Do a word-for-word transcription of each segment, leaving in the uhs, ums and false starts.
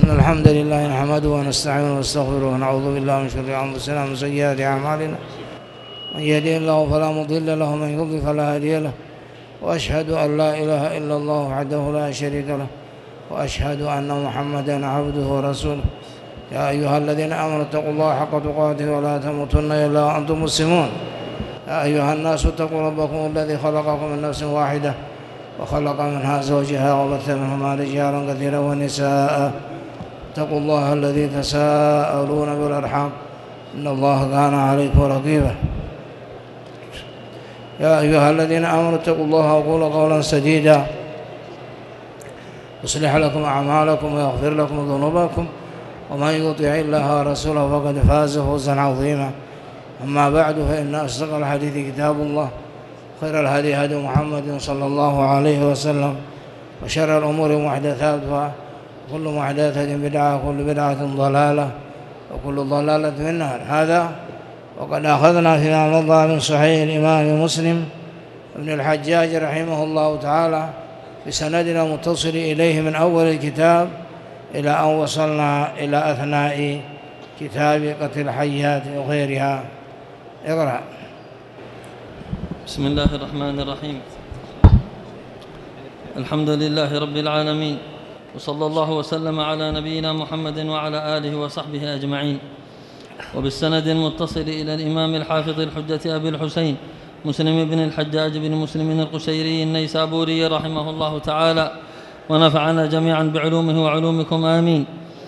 إن الحمد لله نحمده ونستعينه ونستغفره ونعوذ بالله من شرور أنفسنا ومن سيئات أعمالنا من يهده الله فلا مضل له ومن يضلل فلا هادي له وأشهد أن لا إله إلا الله وحده لا شريك له وأشهد أن محمدا عبده ورسوله يا أيها الذين آمنوا اتقوا الله حق تقاته ولا تموتن إلا وأنتم مسلمون يا أيها الناس اتقوا ربكم الذي خلقكم من نفس واحدة وخلق منها زوجها وبث منهما رجالا كثيرا ونساء اتقوا الله الذي تساءلون بالأرحام إن الله كان عليكم رقيبا يا أيها الذين آمنوا اتقوا الله وقولوا قولا سديدا يصلح لكم أعمالكم ويغفر لكم ذنوبكم ومن يطع الله ورسوله فقد فاز فوزا عظيما أما بعد فإن أصدق الحديث كتاب الله خير الهدي هدي محمد صلى الله عليه وسلم وشر الأمور محدثاتها وكل محدثة بدعة وكل بدعة ضلالة وكل ضلالة في النار. هذا وقد أخذنا فيما مضى من صحيح الإمام مسلم ابن الحجاج رحمه الله تعالى بسندنا متصل إليه من أول الكتاب إلى أن وصلنا إلى أثناء كتاب قتل الحيات وغيرها. اقرأ. بسم الله الرحمن الرحيم. الحمد لله رب العالمين وصلى الله وسلم على نبينا محمد وعلى آله وصحبه أجمعين. وبالسند المتصل إلى الإمام الحافظ الحجة أبي الحسين مسلم بن الحجاج بن مسلم القشيري النيسابوري رحمه الله تعالى ونفعنا جميعا بعلومه وعلومكم آمين.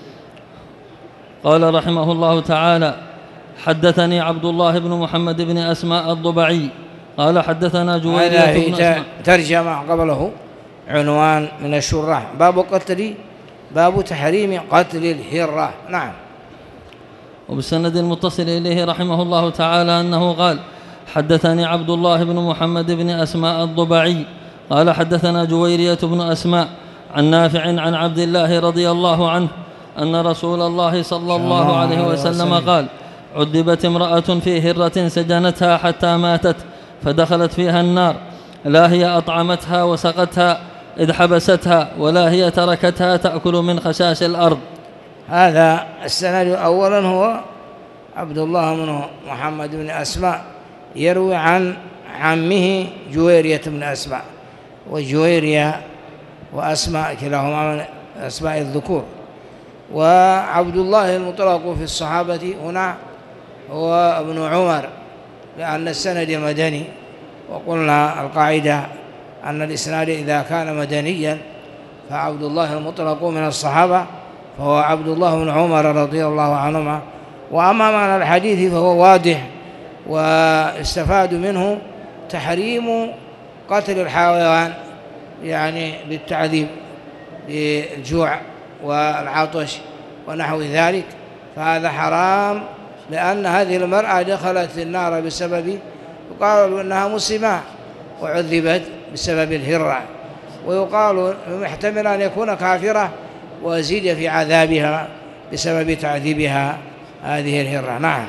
قال رحمه الله تعالى: حدثني عبد الله بن محمد بن أسماء الضبعي قال حدثنا جويرية بن أسماء. ترجمة قبله عنوان من الشراح: باب قتل باب تحريم قتل الهرة. نعم. وبالسند المتصل إليه رحمه الله تعالى أنه قال: حدثني عبد الله بن محمد بن أسماء الضبعي قال حدثنا جويرية بن أسماء عن نافع عن عبد الله رضي الله عنه أن رسول الله صلى الله عليه وسلم قال: عذبت امرأة في هرة سجنتها حتى ماتت فدخلت فيها النار، لا هي أطعمتها وسقتها إذ حبستها ولا هي تركتها تأكل من خشاش الأرض. هذا السند أولا هو عبد الله بن محمد بن أسماء يروي عن عمه جويرية بن أسماء، وجويرية وأسماء كلاهما من أسماء الذكور. وعبد الله المطلق في الصحابة هنا هو ابن عمر، لأن السند مدني، وقلنا القاعدة أن الإسناد إذا كان مدنيا فعبد الله المطلق من الصحابة فهو عبد الله بن عمر رضي الله عنهما. وأما معنى الحديث فهو واضح، واستفاد منه تحريم قتل الحيوان يعني بالتعذيب بالجوع والعطش ونحو ذلك، فهذا حرام، لأن هذه المرأة دخلت النار بسبب، يقال أنها مسلمة وعذبت بسبب الهرة، ويقال محتمل أن يكون كافرة وزيد في عذابها بسبب تعذيبها هذه الهرة. نعم.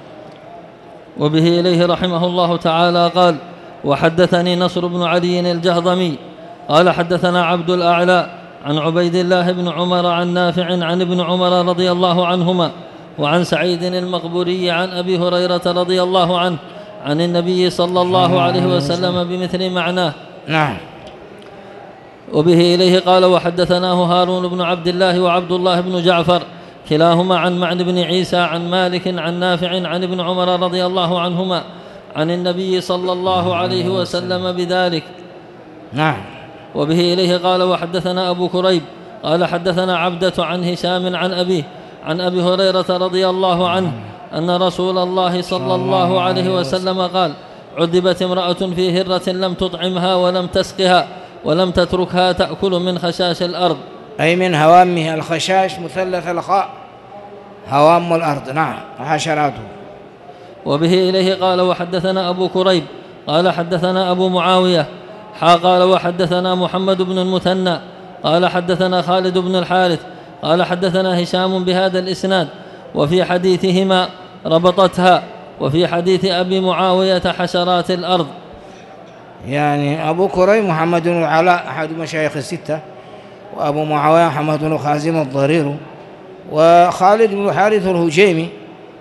وبه إليه رحمه الله تعالى قال: وحدثني نصر بن علي الجهضمي قال حدثنا عبد الأعلى عن عبيد الله بن عمر عن نافع عن ابن عمر رضي الله عنهما وعن سعيد المقبوري عن أبي هريرة رضي الله عنه عن النبي صلى الله عليه وسلم بمثل معناه. نعم. وبه إليه قال: وحدثناه هارون بن عبد الله وعبد الله بن جعفر كلاهما عن معن بن عيسى عن مالك عن نافع عن ابن عمر رضي الله عنهما عن النبي صلى الله عليه وسلم بذلك. نعم. وبه إليه قال: وحدثنا أبو كريب قال حدثنا عبدة عن هشام عن أبيه عن أبي هريرة رضي الله عنه أن رسول الله صلى الله عليه وسلم قال: عذبت امرأة في هرة لم تطعمها ولم تسقها ولم تتركها تأكل من خشاش الأرض، أي من هوامها. الخشاش مثلث الخاء، هوام الأرض. نعم، حشراته. وبه إليه قال: وحدثنا أبو كريب قال حدثنا أبو معاوية حا قال: وحدثنا محمد بن المثنى قال حدثنا خالد بن الحارث قال حدثنا هشام بهذا الإسناد، وفي حديثهما ربطتها، وفي حديث أبي معاوية حشرات الأرض. يعني أبو كريم محمد بن العلاء أحد مشايخ الستة، وأبو معاوية محمد بن خازم الضرير وخالد بن الحارث الهجيمي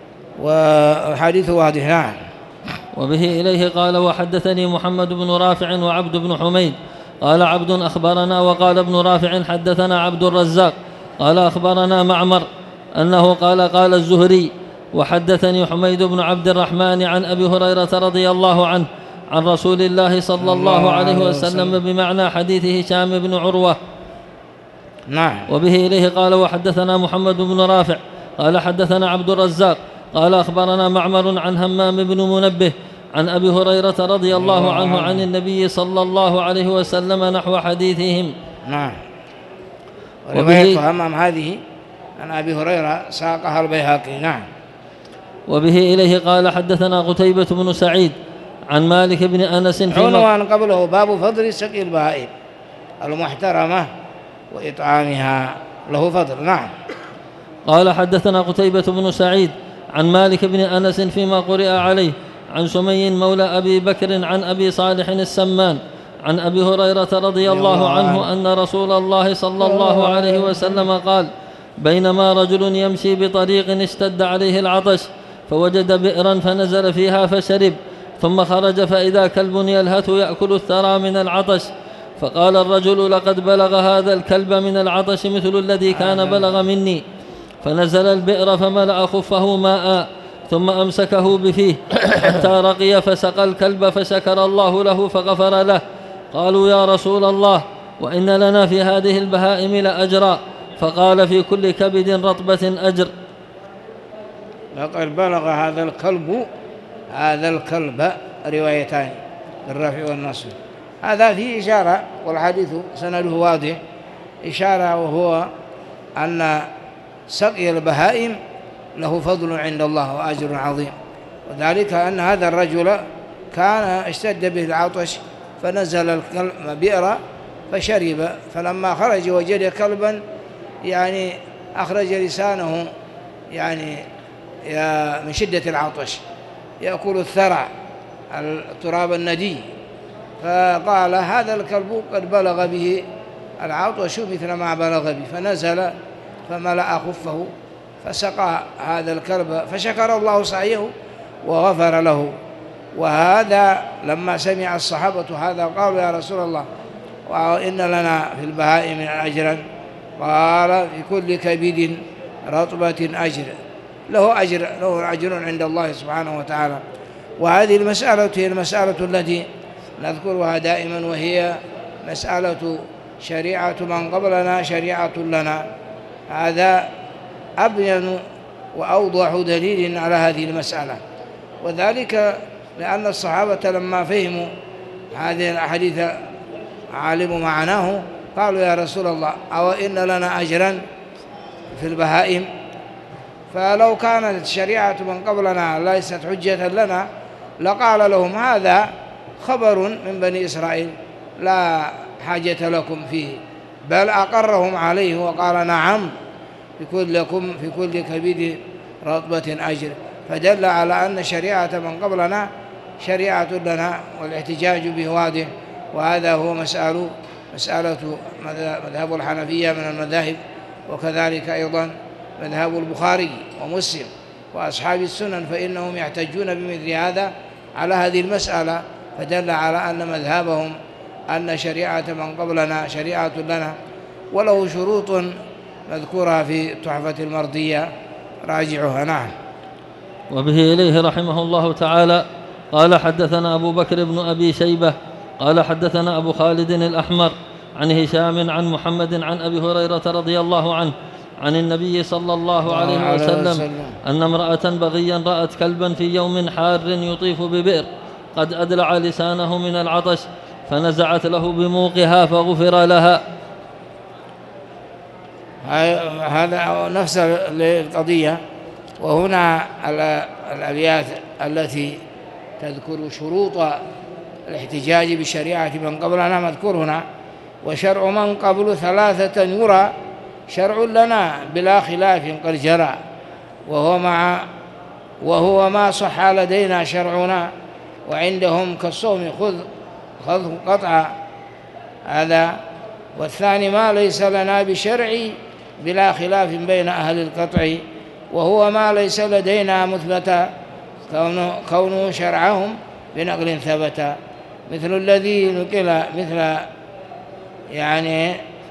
وحديث واضح. نعم. وبه إليه قال وحدثني محمد بن رافع وعبد بن حميد قال عبد أخبرنا وقال ابن رافع حدثنا عبد الرزاق قال أخبرنا معمر أنه قال قال الزهري وحدثني حميد بن عبد الرحمن عن أبي هريرة رضي الله عنه عن رسول الله صلى الله عليه وسلم بمعنى حديث هشام بن عروة. نعم. وبه إليه قال وحدثنا محمد بن رافع قال حدثنا عبد الرزاق قال أخبرنا معمر عن همام بن منبه عن أبي هريرة رضي الله عنه عن النبي صلى الله عليه وسلم نحو حديثهم. نعم. ورواية همام هذه عن أبي هريرة ساقها البيهقي. نعم. وبه إليه قال حدثنا قتيبة بن سعيد عن مالك بن أنس في عنوان قبله باب فضل سقي البهائم المحترمة وإطعامها له فضل. نعم. قال حدثنا قتيبة بن سعيد عن مالك بن أنس فيما قرئ عليه عن سمي مولى أبي بكر عن أبي صالح السمان عن أبي هريرة رضي الله عنه أن رسول الله صلى الله عليه وسلم قال بينما رجل يمشي بطريق اشتد عليه العطش فوجد بئرا فنزل فيها فشرب ثم خرج فإذا كلب يلهث يأكل الثرى من العطش فقال الرجل لقد بلغ هذا الكلب من العطش مثل الذي كان بلغ مني فنزل البئر فملأ خفه ماء ثم أمسكه بفيه حتى رقي فسقى الكلب فشكر الله له فغفر له. قالوا يا رسول الله وإن لنا في هذه البهائم لأجرا فقال في كل كبد رطبة أجر. لقد بلغ هذا الكلب هذا الكلب روايتان بالرفع والنصب. هذا فيه إشارة والحديث سنده واضح إشارة وهو أن سقي البهائم له فضل عند الله وأجر عظيم وذلك أن هذا الرجل كان اشتد به العطش فنزل الكلب بئر فشرب فلما خرج وجد كلبا يعني أخرج لسانه يعني من شدة العطش يأكل الثرى التراب الندي فقال هذا الكلب قد بلغ به العطش مثل ما بلغ به فنزل فملأ خفه فسقى هذا الكلب فشكر الله سعيه وغفر له. وهذا لما سمع الصحابة هذا قالوا يا رسول الله وإن لنا في البهائم أجرا قال في كل كبد رطبة أجر له أجر له أجر عند الله سبحانه وتعالى. وهذه المسألة هي المسألة التي نذكرها دائما وهي مسألة شريعة من قبلنا شريعة لنا. هذا أبين وأوضح دليل على هذه المسألة وذلك لأن الصحابة لما فهموا هذه الأحاديث علموا معناه قالوا يا رسول الله أو إن لنا أجرا في البهائم فلو كانت الشريعة من قبلنا ليست حجة لنا لقال لهم هذا خبر من بني إسرائيل لا حاجة لكم فيه بل أقرهم عليه وقال نعم في كلكم في كل كبير رطبة أجر فدل على أن شريعة من قبلنا شريعة لنا والاحتجاج به واضح. وهذا هو مسألة مسألة مذهب الحنفية من المذاهب وكذلك أيضا مذهب البخاري ومسلم وأصحاب السنن فإنهم يحتجون بمثل هذا على هذه المسألة فدل على أن مذهبهم أن شريعة من قبلنا شريعة لنا وله شروط مذكورها في التحفة المرضية راجعها. نعم. وبه إليه رحمه الله تعالى قال حدثنا أبو بكر بن أبي شيبة قال حدثنا أبو خالد الأحمر عن هشام عن محمد عن أبي هريرة رضي الله عنه عن النبي صلى الله عليه وسلم أن امرأة بغيا رأت كلبا في يوم حار يطيف ببئر قد أدلع لسانه من العطش فنزعت له بموقها فغفر لها. هذا نفس القضية. وهنا الأبيات التي تذكر شروط الاحتجاج بشريعة من قبلنا مذكور هنا وشرع من قبل ثلاثة يرى شرع لنا بلا خلاف قد جرى وهو مع وهو ما صح لدينا شرعنا وعندهم كالصوم خذ خذ قطع هذا. والثاني ما ليس لنا بشرعي بلا خلاف بين أهل القطع، وهو ما ليس لدينا مثبتا كونه, كونه شرعهم بنقل ثبت، مثل الذي نقل مثل يعني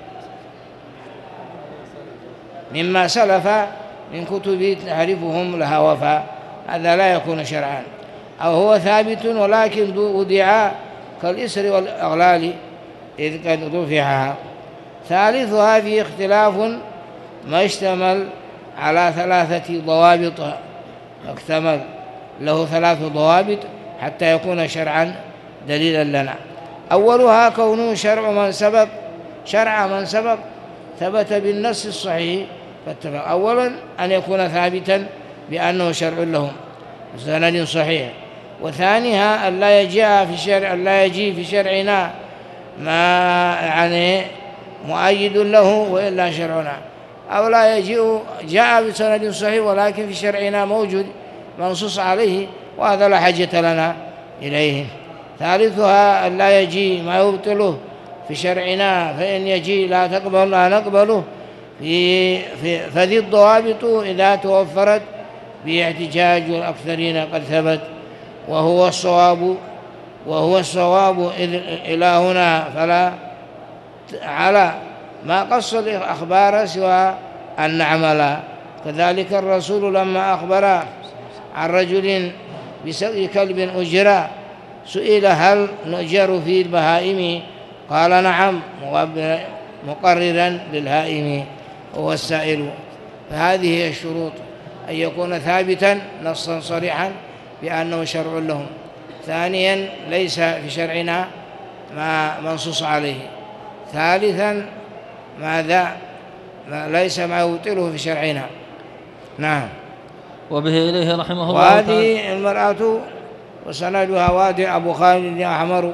مما سلف من كتب تعرفهم لها وفا، هذا لا يكون شرعا، أو هو ثابت ولكن وضع كالإسر والأغلال إذ قد رفعها. ثالثها في اختلاف ما اشتمل على ثلاثة ضوابط، اكتمل له ثلاث ضوابط حتى يكون شرعا دليلا لنا. أولها كونه شرع من سبق شرع من سبق ثبت بالنص الصحيح فاتفق. أولا أن يكون ثابتا بأنه شرع لهم سند صحيح. وثانيها أن لا يجيء في شرع لا يجي في شرعنا ما يعني مؤيد له وإلا شرعنا، أو لا يجيء جاء بسند صحيح ولكن في شرعنا موجود منصوص عليه، وهذا لا حاجة لنا إليه. ثالثها أن لا يجي ما يبطله في شرعنا، فإن يجي لا تقبل لا نقبله في في فذي الضوابط إذا توفرت باحتجاج الأكثرين قد ثبت، وهو الصواب وهو الصواب إلى هنا، فلا على ما قص الأخبار سوى أن نعمل. كذلك الرسول لما أخبر عن رجل بسقي كلب أجرى سئل هل نؤجر في البهائم؟ قال نعم، مقررا للهائم هو السائل. فهذه هي الشروط: أن يكون ثابتا نصا صريحا بأنه شرع لهم. ثانيا ليس في شرعنا ما منصوص عليه. ثالثا ماذا ما ليس ما يبطله في شرعنا. نعم. وبه إليه رحمه الله تعالى. وهذه المرأة وسندها وادع أبو خالد أحمر،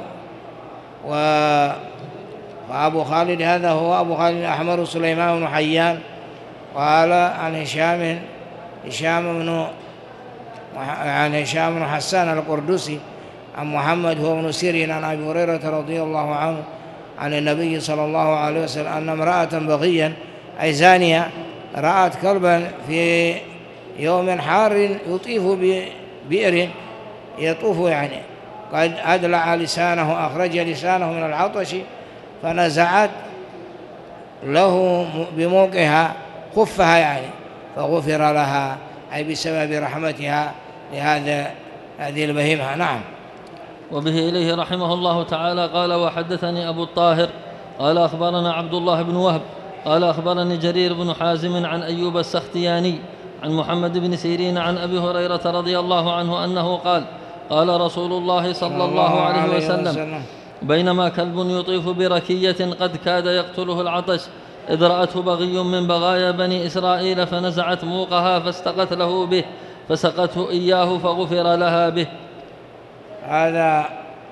وأبو خالد هذا هو أبو خالد الأحمر سليمان بن حيان. قال عن هشام هشام بن عن هشام بن حسان القردسي عن محمد هو ابن سيرين عن أبي هريرة رضي الله عنه عن النبي صلى الله عليه وسلم أن امرأة بغيا أي زانية رأت كلبا في يوم حار يطيف ببئر يطوف يعني قد أدلع لسانه، أخرج لسانه من العطش فنزعت له بموقها خفها يعني فغفر لها، أي بسبب رحمتها لهذا هذه البهيمة. نعم. وبه إليه رحمه الله تعالى قال: وحدثني أبو الطاهر قال أخبرنا عبد الله بن وهب قال أخبرني جرير بن حازم عن أيوب السختياني عن محمد بن سيرين عن أبي هريرة رضي الله عنه أنه قال: قال رسول الله صلى الله عليه وسلم: بينما كلب يطيف بركية قد كاد يقتله العطش إذ رأته بغي من بغايا بني إسرائيل فنزعت موقها فاستقت له به فسقته إياه فغفر لها به. هذا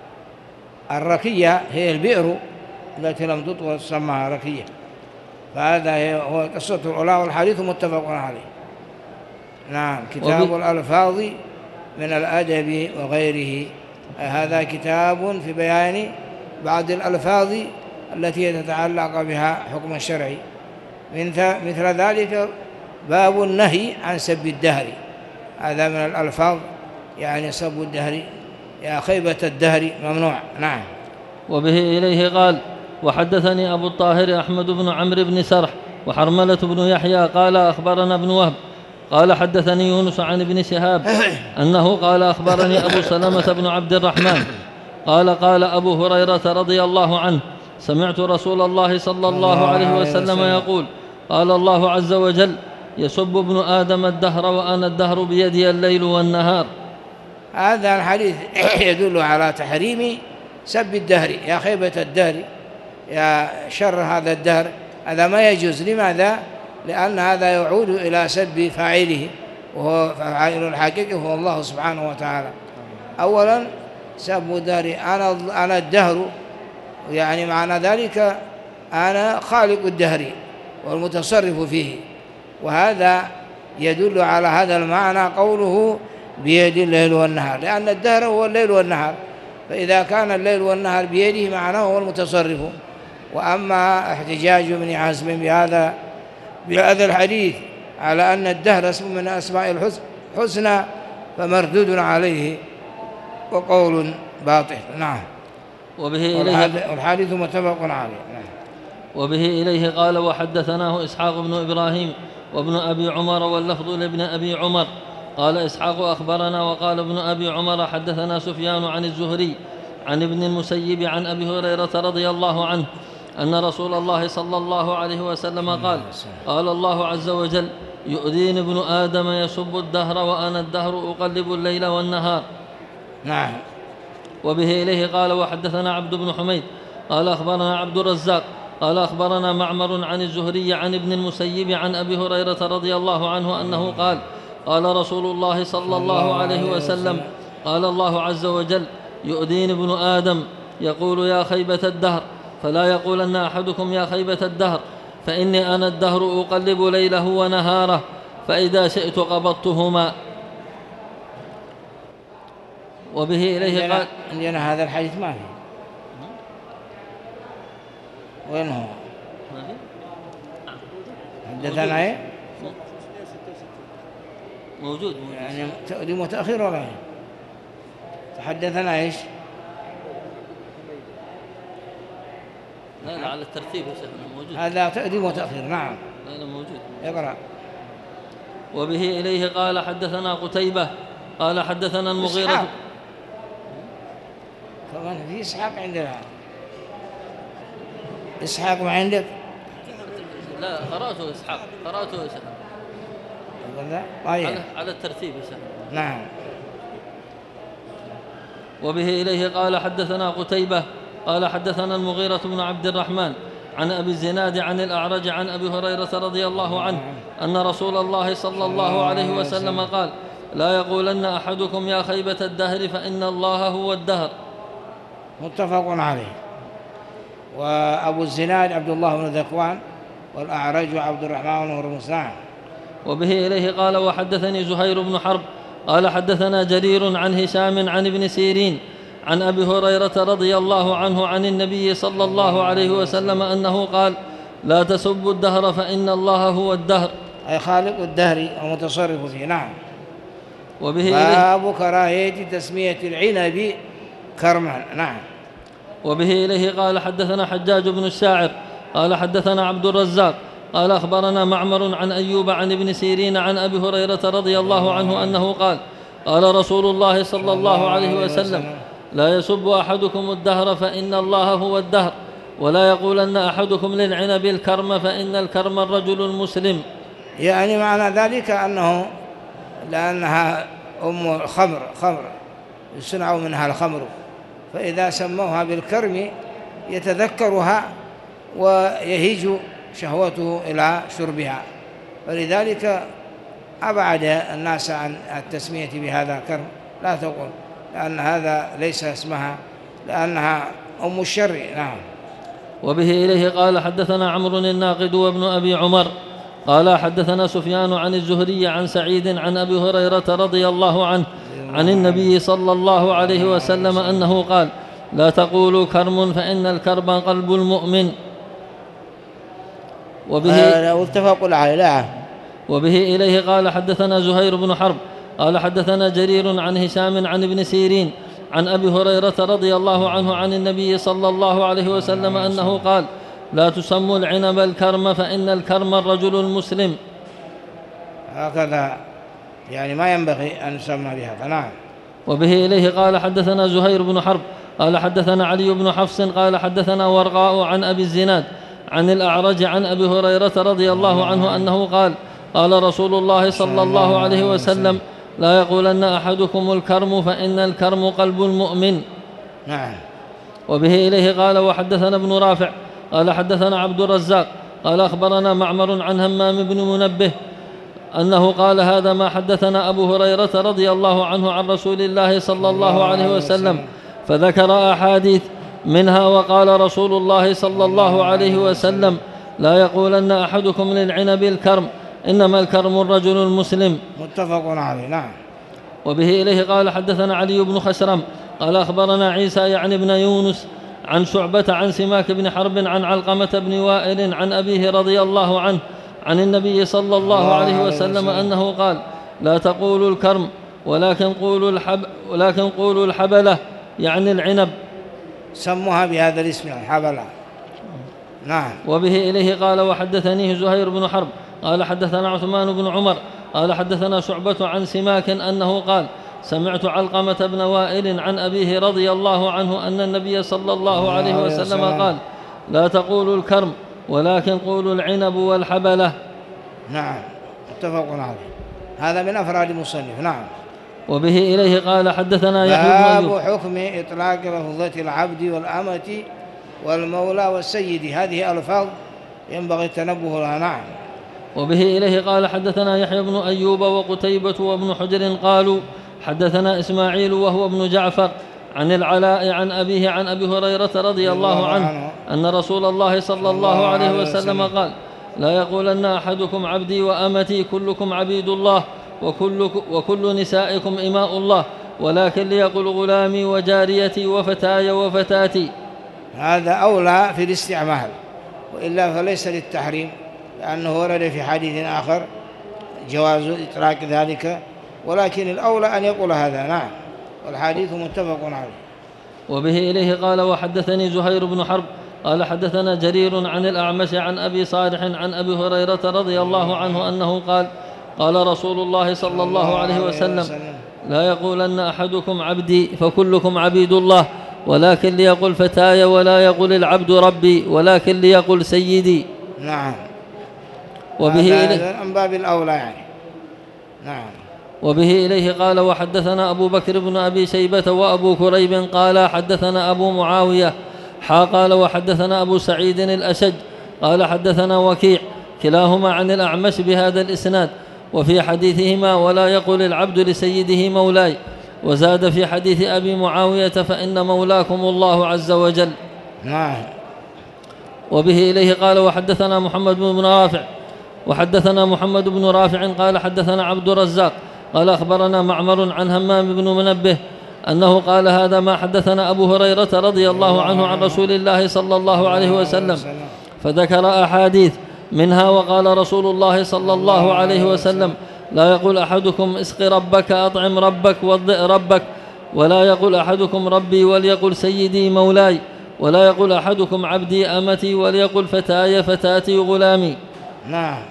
الركية هي البئر التي لم تطوى تسمى ركية، فهذا هو قصة العلا والحديث متفق عليه. نعم. كتاب الألفاظ من الأدب وغيره، هذا كتاب في بيان بعض الألفاظ التي تتعلق بها حكم الشرعي. مثل ذلك باب النهي عن سب الدهر، هذا من الألفاظ يعني سب الدهر، يا خيبة الدهر ممنوع. نعم. وبه إليه قال: وحدثني أبو الطاهر أحمد بن عمرو بن سرح وحرملة بن يحيى قال أخبرنا ابن وهب قال حدثني يونس عن ابن شهاب أنه قال أخبرني أبو سلمة بن عبد الرحمن قال قال أبو هريرة رضي الله عنه: سمعت رسول الله صلى الله عليه وسلم يقول: قال الله عز وجل: يسب ابن آدم الدهر وأنا الدهر بيدي الليل والنهار. هذا الحديث يدل على تحريم سب الدهر، يا خيبة الدهر، يا شر هذا الدهر، هذا ما يجوز. لماذا؟ لأن هذا يعود إلى سب فاعله، وهو فاعل الحقيقي هو الله سبحانه وتعالى. أولا سب الدهر، أنا أنا الدهر، يعني معنى ذلك أنا خالق الدهر والمتصرف فيه، وهذا يدل على هذا المعنى قوله بيد الليل والنهار، لأن الدهر هو الليل والنهار، فإذا كان الليل والنهار بيده معناه هو المتصرف. وأما احتجاج ابن حزم بهذا بهذا الحديث على أن الدهر اسم من أسماء الحسنى فمردود عليه وقول باطل. نعم. وبه إليه والحديث متفق عليه. نعم. وبه إليه قال وحدثناه إسحاق بن إبراهيم وابن أبي عمر واللفظ لابن أبي عمر قال إسحاق أخبرنا وقال ابن أبي عمر حدثنا سفيان عن الزهري عن ابن المسيب عن أبي هريرة رضي الله عنه أن رسول الله صلى الله عليه وسلم قال قال الله عز وجل يؤذيني ابن آدم يسب الدهر وأنا الدهر أقلب الليل والنهار. نعم. وبه إليه قال وحدثنا عبد بن حميد قال أخبرنا عبد الرزاق قال أخبرنا معمر عن الزهري عن ابن المسيب عن أبي هريرة رضي الله عنه أنه قال قال رسول الله صلى الله عليه وسلم قال الله عز وجل يؤذيني ابن آدم يقول يا خيبة الدهر فلا يقولن أحدكم يا خيبة الدهر فإني أنا الدهر أقلب ليله ونهاره فإذا شئت قبضتهما. وبه إليه قال عندنا هذا الحديث ما في. وين هو؟ حدثنا ايه؟ موجود. يعني تقديم وتأخير ولا ايه؟ تحدثنا ايش؟ لا لا على الترتيب يا شيخنا موجود. هذا تقديم وتأخير. نعم. لا لا موجود. اقرأ. وبه إليه قال حدثنا قتيبة قال حدثنا المغيرة. إسحاق. كمان في إسحاق عندنا. إسحاق ما عندك؟ لا قرأته إسحاق قرأته إسحاق. طيب. على, على الترتيب إسحاق. نعم. وبه إليه قال حدثنا قتيبة قال حدثنا المغيرة بن عبد الرحمن عن أبي الزناد عن الأعرج عن أبي هريرة رضي الله عنه أن رسول الله صلى الله عليه وسلم قال لا يقولن أحدكم يا خيبة الدهر فإن الله هو الدهر. متفق عليه. وأبو الزناد عبد الله بن ذكوان والأعرج عبد الرحمن بن هرمز. وبه إليه قال وحدثني زهير بن حرب قال حدثنا جرير عن هشام عن ابن سيرين عن أبي هريرة رضي الله عنه عن النبي صلى الله عليه وسلم أنه قال لا تسبوا الدهر فإن الله هو الدهر أي خالق الدهر ومتصرف فيه. نعم. وبه باب كراهية تسمية العنب كرما. نعم. وبه إليه قال حدثنا حجاج بن الشاعر قال حدثنا عبد الرزاق قال أخبرنا معمر عن أيوب عن ابن سيرين عن أبي هريرة رضي الله عنه أنه قال قال رسول الله صلى الله عليه وسلم لا يسب أحدكم الدهر فإن الله هو الدهر ولا يقولن أحدكم للعنب الكرم فإن الكرم الرجل المسلم. يعني معنى ذلك أنه لأنها أم الخمر خمر يصنع منها الخمر فإذا سموها بالكرم يتذكرها ويهيج شهوته إلى شربها فلذلك أبعد الناس عن التسمية بهذا الكرم. لا تقول لأن هذا ليس اسمها لأنها أم الشر. نعم. وبه إليه قال حدثنا عمرو الناقد وابن أبي عمر قال حدثنا سفيان عن الزهري عن سعيد عن أبي هريرة رضي الله عنه عن النبي صلى الله عليه وسلم أنه قال لا تقولوا كرم فإن الكرم قلب المؤمن. وبه اتفقوا عليه. وبه إليه قال حدثنا زهير بن حرب قال حدثنا جرير عن هشام عن ابن سيرين عن أبي هريرة رضي الله عنه عن النبي صلى الله عليه وسلم أنه قال لا تسموا العنب الكرم فإن الكرم الرجل المسلم. هكذا يعني ما ينبغي أن نسمى بهذا. نعم. وبه إليه قال حدثنا زهير بن حرب قال حدثنا علي بن حفص قال حدثنا ورقاء عن أبي الزناد عن الأعرج عن أبي هريرة رضي الله عنه أنه قال قال رسول الله صلى الله عليه وسلم لا يقولن أحدكم الكرم فإن الكرم قلب المؤمن. نعم. وبه إليه قال وحدثنا ابن رافع قال حدثنا عبد الرزاق قال أخبرنا معمر عن همام بن منبه أنه قال هذا ما حدثنا أبو هريرة رضي الله عنه عن رسول الله صلى الله عليه وسلم فذكر أحاديث منها وقال رسول الله صلى الله عليه وسلم لا يقولن أحدكم للعنب الكرم إنما الكرم الرجل المسلم. متفق عليه. نعم. وبه إليه قال حدثنا علي بن خشرم قال أخبرنا عيسى يعني ابن يونس عن شعبة عن سماك بن حرب عن علقمة بن وائل عن أبيه رضي الله عنه عن النبي صلى الله عليه وسلم أنه قال لا تقولوا الكرم ولكن قولوا الحب ولكن قولوا الحبلة يعني العنب. سموها بهذا الاسم الحبلة. نعم. وبه إليه قال وحدثنيه زهير بن حرب قال حدثنا عثمان بن عمر قال حدثنا شعبة عن سماك أنه قال سمعت علقمة بن وائل عن أبيه رضي الله عنه أن النبي صلى الله عليه وسلم قال لا تقولوا الكرم ولكن قولوا العنب والحبلة. نعم متفق عليه. هذا من أفراد المصنف. نعم. وبه إليه قال حدثنا يحيى بن باب حكم إطلاق لفظة العبد والأمة والمولى والسيد، هذه ألفاظ ينبغي التنبه لها. نعم. وبه إليه قال حدثنا يحيى بن أيوب وقتيبة وابن حجر قالوا حدثنا إسماعيل وهو ابن جعفر عن العلاء عن أبيه عن أبي هريرة رضي الله عنه أن رسول الله صلى الله عليه وسلم قال لا يقولن أحدكم عبدي وأمتي كلكم عبيد الله وكل, وكل نسائكم إماء الله ولكن ليقل غلامي وجاريتي وفتاي وفتاتي. هذا أولى في الاستعمال، وإلا فليس للتحريم، لأنه ورد في حديث آخر جواز إطلاق ذلك، ولكن الأولى أن يقول هذا. نعم. والحديث متفق عليه. وبه إليه قال وحدثني زهير بن حرب قال حدثنا جرير عن الأعمش عن أبي صالح عن أبي هريرة رضي الله عنه أنه قال قال رسول الله صلى الله عليه وسلم لا يقولن أحدكم عبدي فكلكم عبيد الله ولكن ليقل فتاي ولا يقل العبد ربي ولكن ليقل سيدي. نعم. وبه إليه من باب الأولى يعني. نعم. وبه إليه قال وحدثنا أبو بكر بن أبي شيبة وأبو كريب قال حدثنا أبو معاوية حا قال وحدثنا أبو سعيد الأشج قال حدثنا وكيع كلاهما عن الأعمش بهذا الإسناد، وفي حديثهما ولا يقول العبد لسيده مولاي، وزاد في حديث أبي معاوية فإن مولاكم الله عز وجل. نعم. وبه إليه قال وحدثنا محمد بن رافع وحدثنا محمد بن رافع قال حدثنا عبد الرزاق قال أخبرنا معمر عن همام بن منبه أنه قال هذا ما حدثنا أبو هريرة رضي الله عنه عن رسول الله صلى الله عليه وسلم، فذكر أحاديث منها وقال رسول الله صلى الله عليه وسلم لا يقول أحدكم اسق ربك أطعم ربك وضئ ربك، ولا يقول أحدكم ربي وليقل سيدي مولاي، ولا يقول أحدكم عبدي أمتي وليقل فتاي فتاتي غلامي. نعم.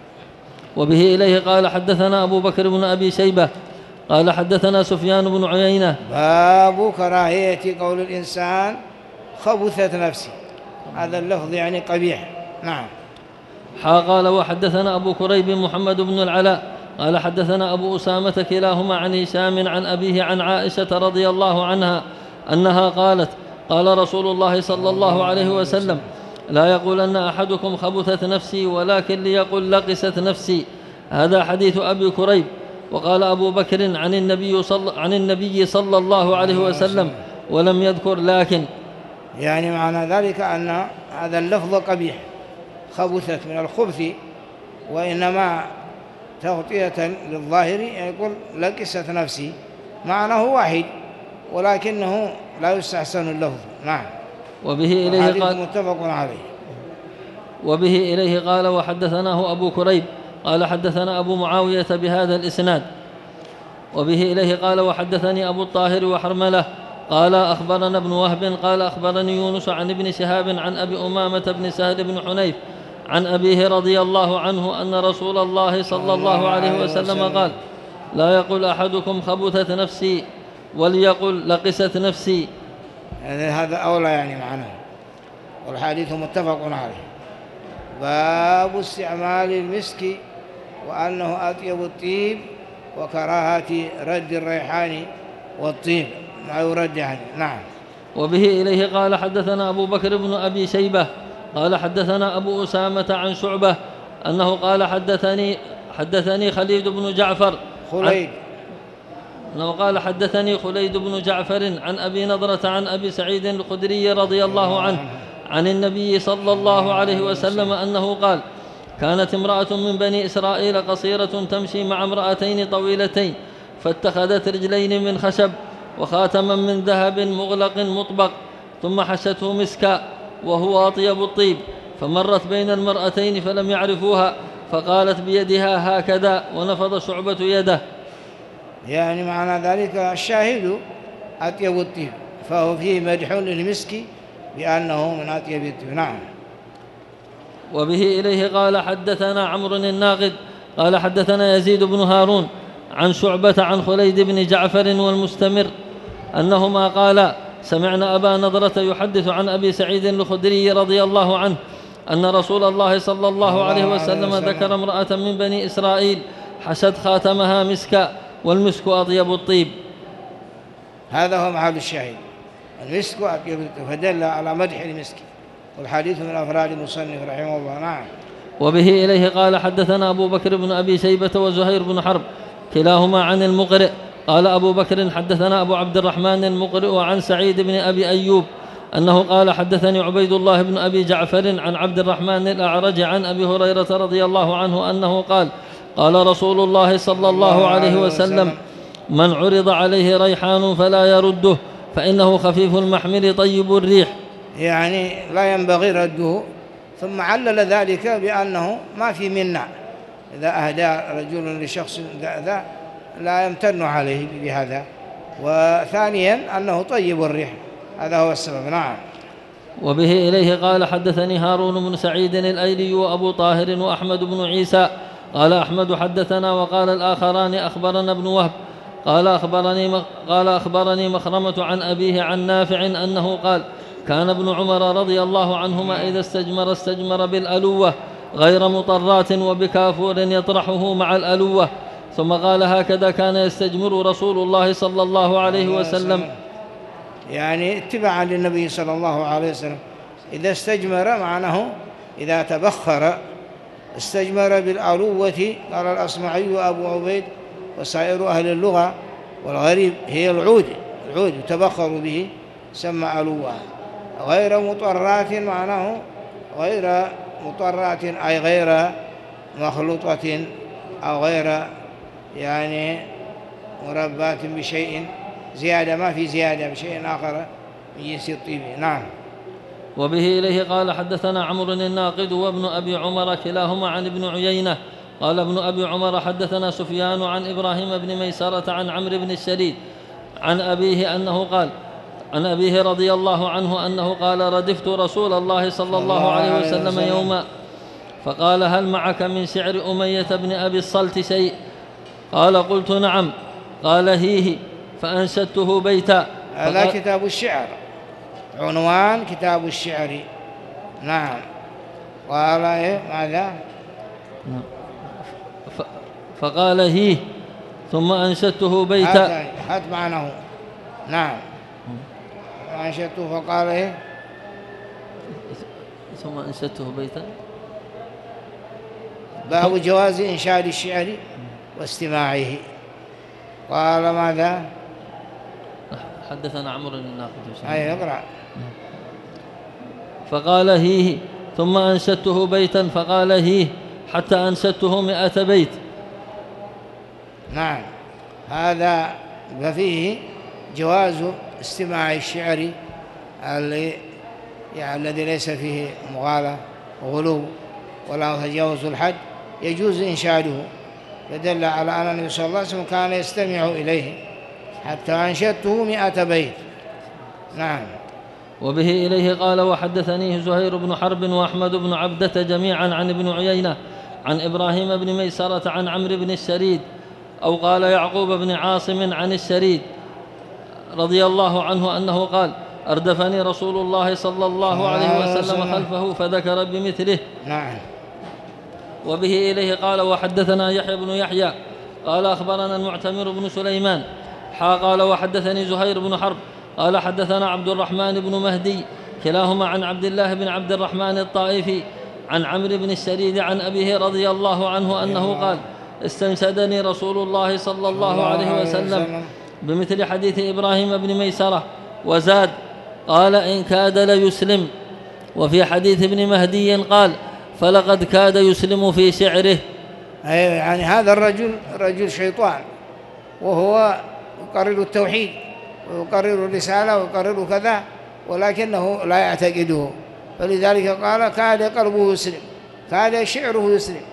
وبه إليه قال حدثنا أبو بكر بن أبي شيبة قال حدثنا سفيان بن عيينة باب كراهية قول الإنسان خبثت نفسي، هذا اللفظ يعني قبيح. نعم. حا قال وحدثنا أبو كريب محمد بن العلاء قال حدثنا أبو أسامة كلاهما عن هشام عن أبيه عن عائشة رضي الله عنها أنها قالت قال رسول الله صلى الله عليه وسلم لا يقولن أحدكم خبثت نفسي ولكن ليقل لقست نفسي. هذا حديث أبي كريب. وقال أبو بكر عن النبي صلى, عن النبي صلى الله عليه وسلم ولم يذكر لكن، يعني معنى ذلك أن هذا اللفظ قبيح، خبثت من الخبث، وإنما تغطية للظاهر يقول لقست نفسي، معناه واحد ولكنه لا يستحسن اللفظ. نعم. وبه إليه قال متفق عليه. وبه إليه قال وحدثناه أبو كريب قال حدثنا أبو معاوية بهذا الإسناد. وبه إليه قال وحدثني أبو الطاهر وحرملة قال أخبرنا ابن وهب قال أخبرني يونس عن ابن شهاب عن أبي أمامة بن سهل بن حنيف عن أبيه رضي الله عنه أن رسول الله صلى الله عليه وسلم قال لا يقول أحدكم خبثت نفسي وليقل لقست نفسي. يعني هذا أولى يعني معناه، والحديث متفق عليه. باب استعمال المسك وأنه أطيب الطيب وكراهة رد الريحان والطيب ما يرد يعني. نعم. وبه إليه قال حدثنا أبو بكر بن أبي شيبة قال حدثنا أبو أسامة عن شعبة أنه قال حدثني حدثني خليد بن جعفر خليد أنه قال حدثني خليد بن جعفر عن أبي نضرة عن أبي سعيد الخدري رضي الله عنه عن النبي صلى الله عليه وسلم أنه قال كانت امرأة من بني إسرائيل قصيرة تمشي مع امرأتين طويلتين، فاتخذت رجلين من خشب وخاتما من ذهب مغلق مطبق، ثم حشته مسكا وهو أطيب الطيب، فمرت بين المرأتين فلم يعرفوها، فقالت بيدها هكذا، ونفض شعبة يده. يعني معنى ذلك الشاهد أطيب الطيب، فهو فيه مدح للمسك بأنه من أطيب الطيب. نعم. وبه إليه قال حدثنا عمرو الناقد قال حدثنا يزيد بن هارون عن شعبة عن خليد بن جعفر والمستمر أنهما قالا سمعنا أبا نضرة يحدث عن أبي سعيد الخدري رضي الله عنه أن رسول الله صلى الله عليه وسلم ذكر امرأة من بني إسرائيل حشت خاتمها مسكا، والمسك أطيب الطيب. هذا هو محل الشاهد، المسك أطيب الطيب، فدل على مدح المسك، والحديث من أفراد المصنف رحمه الله. نعم. وبه إليه قال حدثنا أبو بكر بن أبي شيبة وزهير بن حرب كلاهما عن المقرئ قال أبو بكر حدثنا أبو عبد الرحمن المقرئ عن سعيد بن أبي أيوب أنه قال حدثني عبيد الله بن أبي جعفر عن عبد الرحمن الأعرج عن أبي هريرة رضي الله عنه أنه قال قال رسول الله صلى الله عليه وسلم من عرض عليه ريحان فلا يرده فإنه خفيف المحمل طيب الريح، يعني لا ينبغي رده. ثم علل ذلك بأنه ما في منع، إذا أهدى رجل لشخص ذا لا يمتن عليه بهذا. وثانيا أنه طيب الريح، هذا هو السبب. نعم. وبه إليه قال حدثني هارون بن سعيد الأيلي وأبو طاهر وأحمد بن عيسى قال أحمد حدثنا، وقال الآخران أخبرنا ابن وهب قال أخبرني, قال أخبرني مخرمة عن أبيه عن نافع أنه قال كان ابن عمر رضي الله عنهما إذا استجمر استجمر بالألوة غير مطرات وبكافور يطرحه مع الألوة. ثم قال هكذا كان يستجمر رسول الله صلى الله عليه وسلم، يعني اتباعا للنبي صلى الله عليه وسلم. إذا استجمر معناه إذا تبخر، استجمر بالألوة. قال الأصمعي وأبو عبيد وسائر أهل اللغة والغريب هي العود، العود يتبخر به سمى ألوة. غير مطرات معناه غير مطرات أي غير مخلوطة أو غير يعني مربات بشيء زيادة، ما في زيادة بشيء آخر من جنس الطيب. نعم. وبه إليه قال حدثنا عمرو الناقد وابن أبي عمر كلاهما عن ابن عيينة قال ابن أبي عمر حدثنا سفيان عن إبراهيم بن ميسرة عن عمرو بن الشريد عن أبيه أنه قال عن أبيه رضي الله عنه أنه قال ردفت رسول الله صلى الله عليه وسلم يوما فقال هل معك من شعر أمية بن أبي الصلت شيء؟ قال قلت نعم. قال هيه، فأنشدته بيتا. هذا كتاب الشعر، عنوان كتاب الشعر. نعم. قال إيه ماذا؟ فقال هيه ثم أنشدته بيتا. هات معناه. نعم. أنشدته فقال إيه ثم أنشدته بيتا. باب جواز إنشاد الشعر واستماعه. قال ماذا؟ حدثنا عمرو الناقد. أي اقرأ. فقال هيه ثم أنشدته بيتا فقال هيه حتى أنشدته مئة بيت. نعم. هذا ففيه جواز استماع الشعر الذي يعني الذي ليس فيه مغالة وغلو ولا تجاوز الحد، يجوز إنشاده، فدل على أن النبي صلى الله عليه وسلم كان يستمع إليه حتى أنشدته مئة بيت. نعم. وبه إليه قال وحدثنيه زهير بن حرب وأحمد بن عبدة جميعا عن ابن عيينة عن إبراهيم بن ميسرة عن عمرو بن الشريد أو قال يعقوب بن عاصم عن الشريد رضي الله عنه أنه قال أردفني رسول الله صلى الله عليه وسلم خلفه فذكر بمثله. نعم. وبه إليه قال وحدثنا يحيى بن يحيى قال أخبرنا المعتمر بن سليمان حا قال وحدثني زهير بن حرب قال حدثنا عبد الرحمن بن مهدي كلاهما عن عبد الله بن عبد الرحمن الطائفي عن عمرو بن الشريد عن أبيه رضي الله عنه أنه قال استنشدني رسول الله صلى الله عليه وسلم بمثل حديث إبراهيم بن ميسرة وزاد قال إن كاد ليسلم. وفي حديث ابن مهدي قال فلقد كاد يسلم في شعره. يعني هذا الرجل رجل شيطان، وهو يقرر التوحيد ويقرر الرسالة ويقرر كذا، ولكنه لا يعتقده، فلذلك قال كاد قلبه يسلم، كاد شعره يسلم،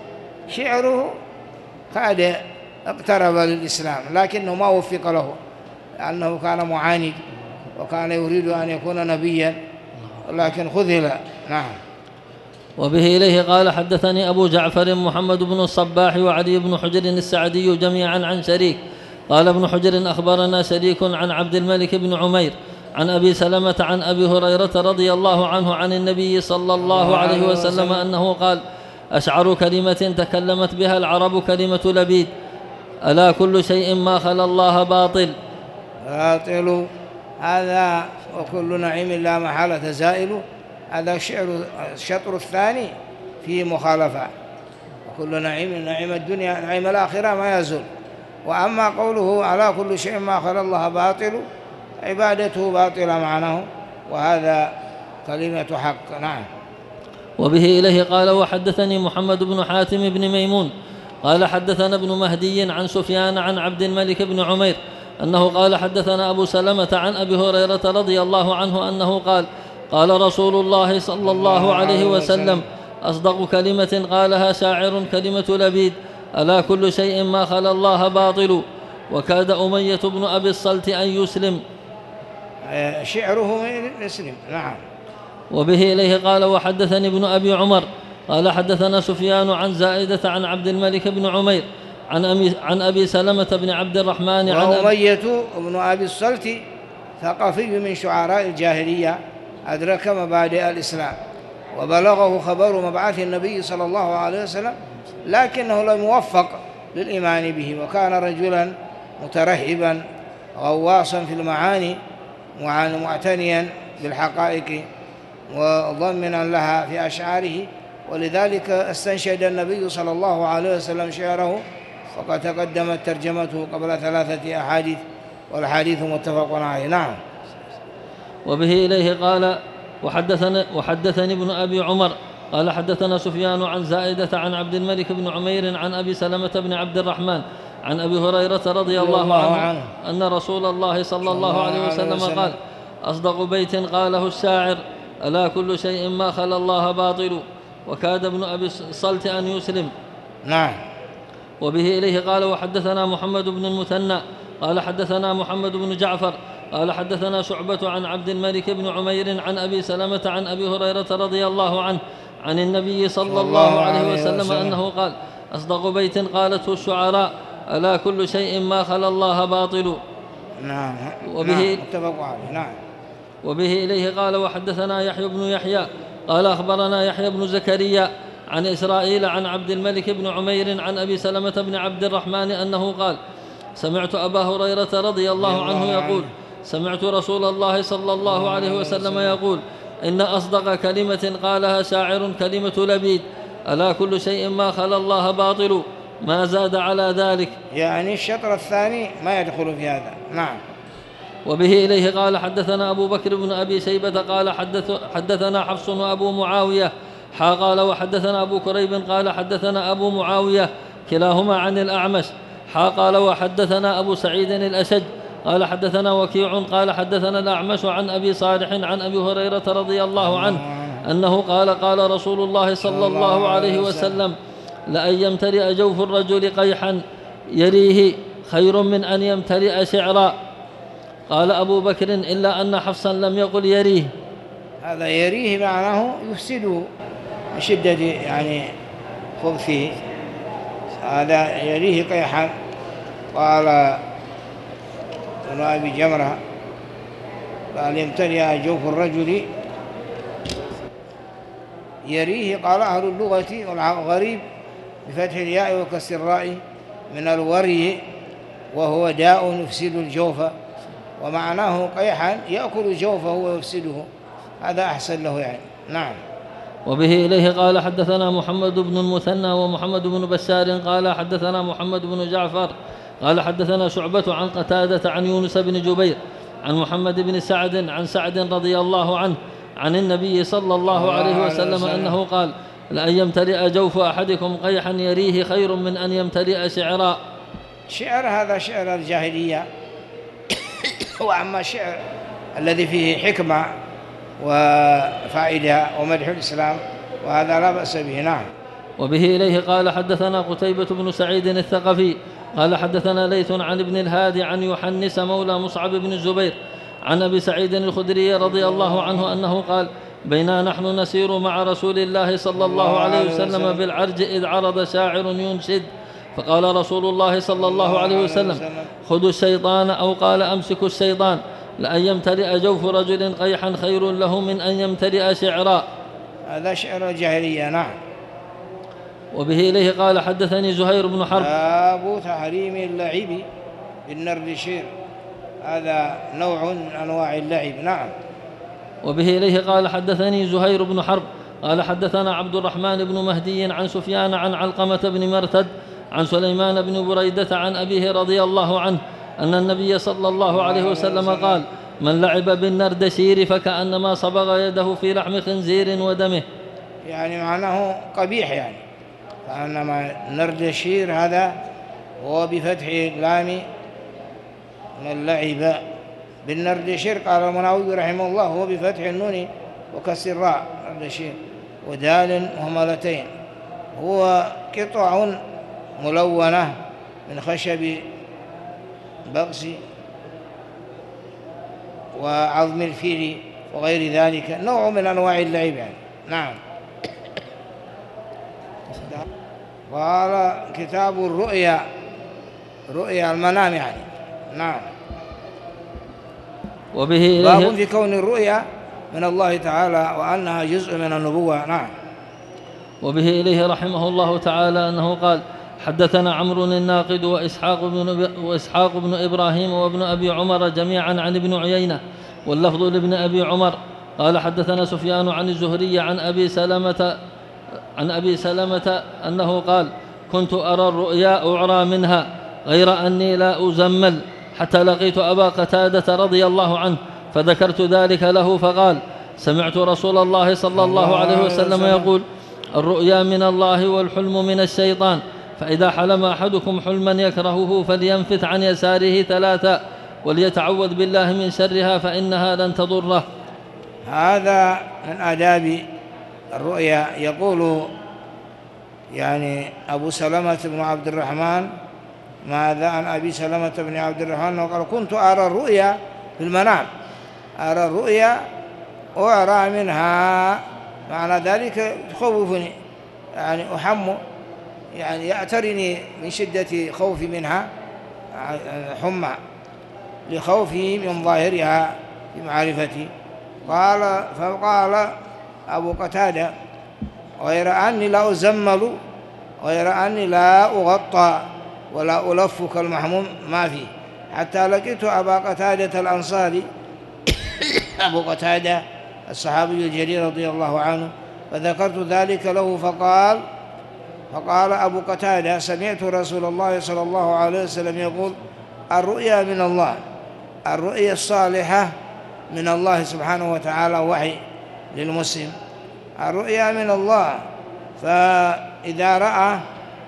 شعره كاد اقترب للإسلام لكنه ما وفق له، لأنه كان معاند وكان يريد أن يكون نبيا لكن خذل. نعم. وبه إليه قال حدثني أبو جعفر محمد بن الصباح وعلي بن حجر السعدي جميعا عن شريك قال ابن حجر أخبرنا شريك عن عبد الملك بن عمير عن أبي سلمة عن أبي هريرة رضي الله عنه عن النبي صلى الله عليه وسلم أنه قال أشعر كلمة تكلمت بها العرب كلمة لبيد ألا كل شيء ما خلا الله باطل. باطل هذا وكل نعيم لا محالة زائل، هذا الشعر الشطر الثاني في مخالفة. وكل نعيم نعيم الدنيا نعيم الآخرة ما يزول. وأما قوله على كل شيء ما خلا الله باطل عبادته باطلة معناه، وهذا كلمة حق. نعم. وبه إليه قال وحدثني محمد بن حاتم بن ميمون قال حدثنا ابن مهدي عن سفيان عن عبد الملك بن عمير أنه قال حدثنا أبو سلمة عن أبي هريرة رضي الله عنه أنه قال قال رسول الله صلى الله عليه وسلم أصدق كلمة قالها شاعر كلمة لبيد ألا كل شيء ما خلا الله باطل. وكاد أمية بن أبي الصلت أن يسلم، شعره يسلم. نعم. وبه إليه قال وحدثني ابن أبي عمر قال حدثنا سفيان عن زائدة عن عبد الملك بن عمير عن, أمي عن أبي سلمة بن عبد الرحمن عن أمية بن أبي الصلت ثقفي من شعراء الجاهلية أدرك مبادئ الإسلام وبلغه خبر مبعث النبي صلى الله عليه وسلم، لكنه لم يوفق للإيمان به، وكان رجلا مترهبا غواصا في المعاني معتنيا بالحقائق وضمنا لها في أشعاره، ولذلك استنشد النبي صلى الله عليه وسلم شعره، وقد تقدمت ترجمته قبل ثلاثة أحاديث والحديث متفق عليه. نعم. وبه إليه قال وحدثني, وحدثني ابن أبي عمر قال حدثنا سفيان عن زائدة عن عبد الملك بن عمير عن أبي سلمة بن عبد الرحمن عن أبي هريرة رضي الله عنه أن رسول الله صلى الله عليه وسلم قال أصدق بيت قاله الشاعر ألا كل شيء ما خلا الله باطل. وكاد ابن أبي الصلت أن يسلم. نعم. وبه إليه قال وحدثنا محمد بن المثنى قال حدثنا محمد بن جعفر قال حدثنا شعبة عن عبد الملك بن عمير عن أبي سلمة عن أبي هريرة رضي الله عنه عن النبي صلى الله عليه وسلم أنه قال أصدق بيت قالته الشعراء ألا كل شيء ما خلا الله باطل. نعم. وبه متفق عليه. نعم. وبه إليه قال وحدثنا يحيى بن يحيى قال أخبرنا يحيى بن زكريا عن إسرائيل عن عبد الملك بن عمير عن أبي سلمة بن عبد الرحمن أنه قال سمعت أبا هريرة رضي الله عنه يقول سمعت رسول الله صلى الله عليه وسلم يقول إن أصدق كلمة قالها شاعر كلمة لبيد ألا كل شيء ما خلا الله باطل ما زاد على ذلك. يعني الشطر الثاني ما يدخل في هذا. نعم. وبه إليه قال حدثنا أبو بكر بن أبي شيبة قال حدث حدثنا حفص وأبو معاوية حا قال وحدثنا أبو كريب قال حدثنا أبو معاوية كلاهما عن الأعمش حا قال وحدثنا أبو سعيد الأشج قال حدثنا وكيع قال حدثنا الأعمش عن أبي صالح عن أبي هريرة رضي الله عنه أنه قال قال رسول الله صلى الله عليه وسلم لأن يمتلئ جوف الرجل قيحا يريه خير من أن يمتلئ شعرا. قال أبو بكر إلا أن حفصا لم يقل يريه. هذا يريه معناه يفسده من شدة يعني خبثه، هذا يريه قيحا. قال ابن أبي جمرة قال يمتلئ جوف الرجل يريه. قال أهل اللغة والغريب بفتح الياء وكسر الراء من الوري وهو داء يفسد الجوف، ومعناه قيحا يأكل جوفه ويفسده، هذا أحسن له يعني. نعم. وبه إليه قال حدثنا محمد بن المثنى ومحمد بن بشار قال حدثنا محمد بن جعفر قال حدثنا شعبة عن قتادة عن يونس بن جبير عن محمد بن سعد عن سعد رضي الله عنه عن النبي صلى الله عليه وسلم أنه قال لأن يمتلئ جوف أحدكم قيحا يريه خير من أن يمتلئ شعرا. شعر هذا شعر الجاهلية، وأما الشعر الذي فيه حكمة وفائدة ومدح الإسلام وهذا لا بأس به. نعم. وبه إليه قال حدثنا قتيبة بن سعيد الثقفي قال حدثنا ليث عن ابن الهادي عن يحنس مولى مصعب بن الزبير عن أبي سعيد الخدري رضي الله عنه أنه قال بينا نحن نسير مع رسول الله صلى الله عليه وسلم بالعرج إذ عرض شاعر ينشد فقال رسول الله صلى الله عليه وسلم خذوا الشيطان أو قال أمسكوا الشيطان لأن يمتلئ جوف رجل قيحا خير له من أن يمتلئ شعرا. هذا شعر الجاهلية. نعم. وبه إليه قال حدثني زهير بن حرب. باب تحريم اللعب بالنردشير، هذا نوع من أنواع اللعب. نعم. وبه إليه قال حدثني زهير بن حرب قال حدثنا عبد الرحمن بن مهدي عن سفيان عن علقمة بن مرتد عن سليمان بن بريدة عن أبيه رضي الله عنه أن النبي صلى الله عليه وسلم قال من لعب بالنردشير فكأنما صبغ يده في لحم خنزير ودمه. يعني معناه قبيح، يعني فإنما النردشير هذا هو بفتح اللام من لعب بالنردشير. قال المناوي رحمه الله هو بفتح النون وكسر الراء نردشير ودال وهملتين، هو قطع ملونة من خشب بغس وعظم الفيل وغير ذلك، نوع من أنواع اللعب يعني. نعم. قال كتاب الرؤيا، رؤيا المنام يعني. نعم. وبه باب في كون الرؤيا من الله تعالى وأنها جزء من النبوة. نعم. وبه إليه رحمه الله تعالى أنه قال حدثنا عمرو الناقد وإسحاق بن, وإسحاق بن إبراهيم وابن أبي عمر جميعا عن ابن عيينة واللفظ لابن أبي عمر قال حدثنا سفيان عن الزهري عن أبي سلمة عن أبي سلمة أنه قال كنت أرى الرؤيا أعرى منها غير أني لا أزمل حتى لقيت أبا قتادة رضي الله عنه فذكرت ذلك له فقال سمعت رسول الله صلى الله عليه وسلم يقول الرؤيا من الله والحلم من الشيطان فإذا حلم أحدكم حلما يكرهه فلينفث عن يساره ثلاثا وليتعوذ بالله من شرها فإنها لن تضره. هذا من آداب الرؤيا. يقول يعني أبو سلمة بن عبد الرحمن ماذا عن أبي سلمة بن عبد الرحمن قال كنت أرى الرؤيا في المنام، أرى الرؤيا وأرى منها، معنى ذلك تخوفني، يعني أحم، يعني يعترني من شدة خوفي منها حمى لخوفي من ظاهرها في معرفتي. قال فقال أبو قتادة غير أني لا أزمل غير أني لا أغطى ولا ألف كالمحموم ما فيه حتى لقيت أبا قتادة الأنصاري أبو قتادة الصحابي الجليل رضي الله عنه فذكرت ذلك له فقال فقال أبو قتادة سمعت رسول الله صلى الله عليه وسلم يقول الرؤيا من الله، الرؤيا الصالحة من الله سبحانه وتعالى وحي للمسلم، الرؤيا من الله. فإذا رأى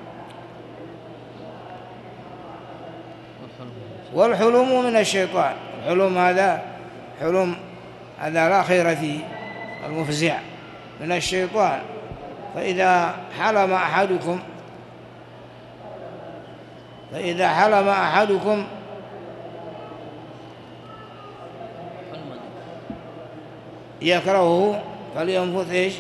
والحلم من الشيطان، الحلم هذا حلم هذا لا خير فيه المفزع من الشيطان. فإذا حلم أحدكم فإذا حلم أحدكم يكرهه فلينفث إيش؟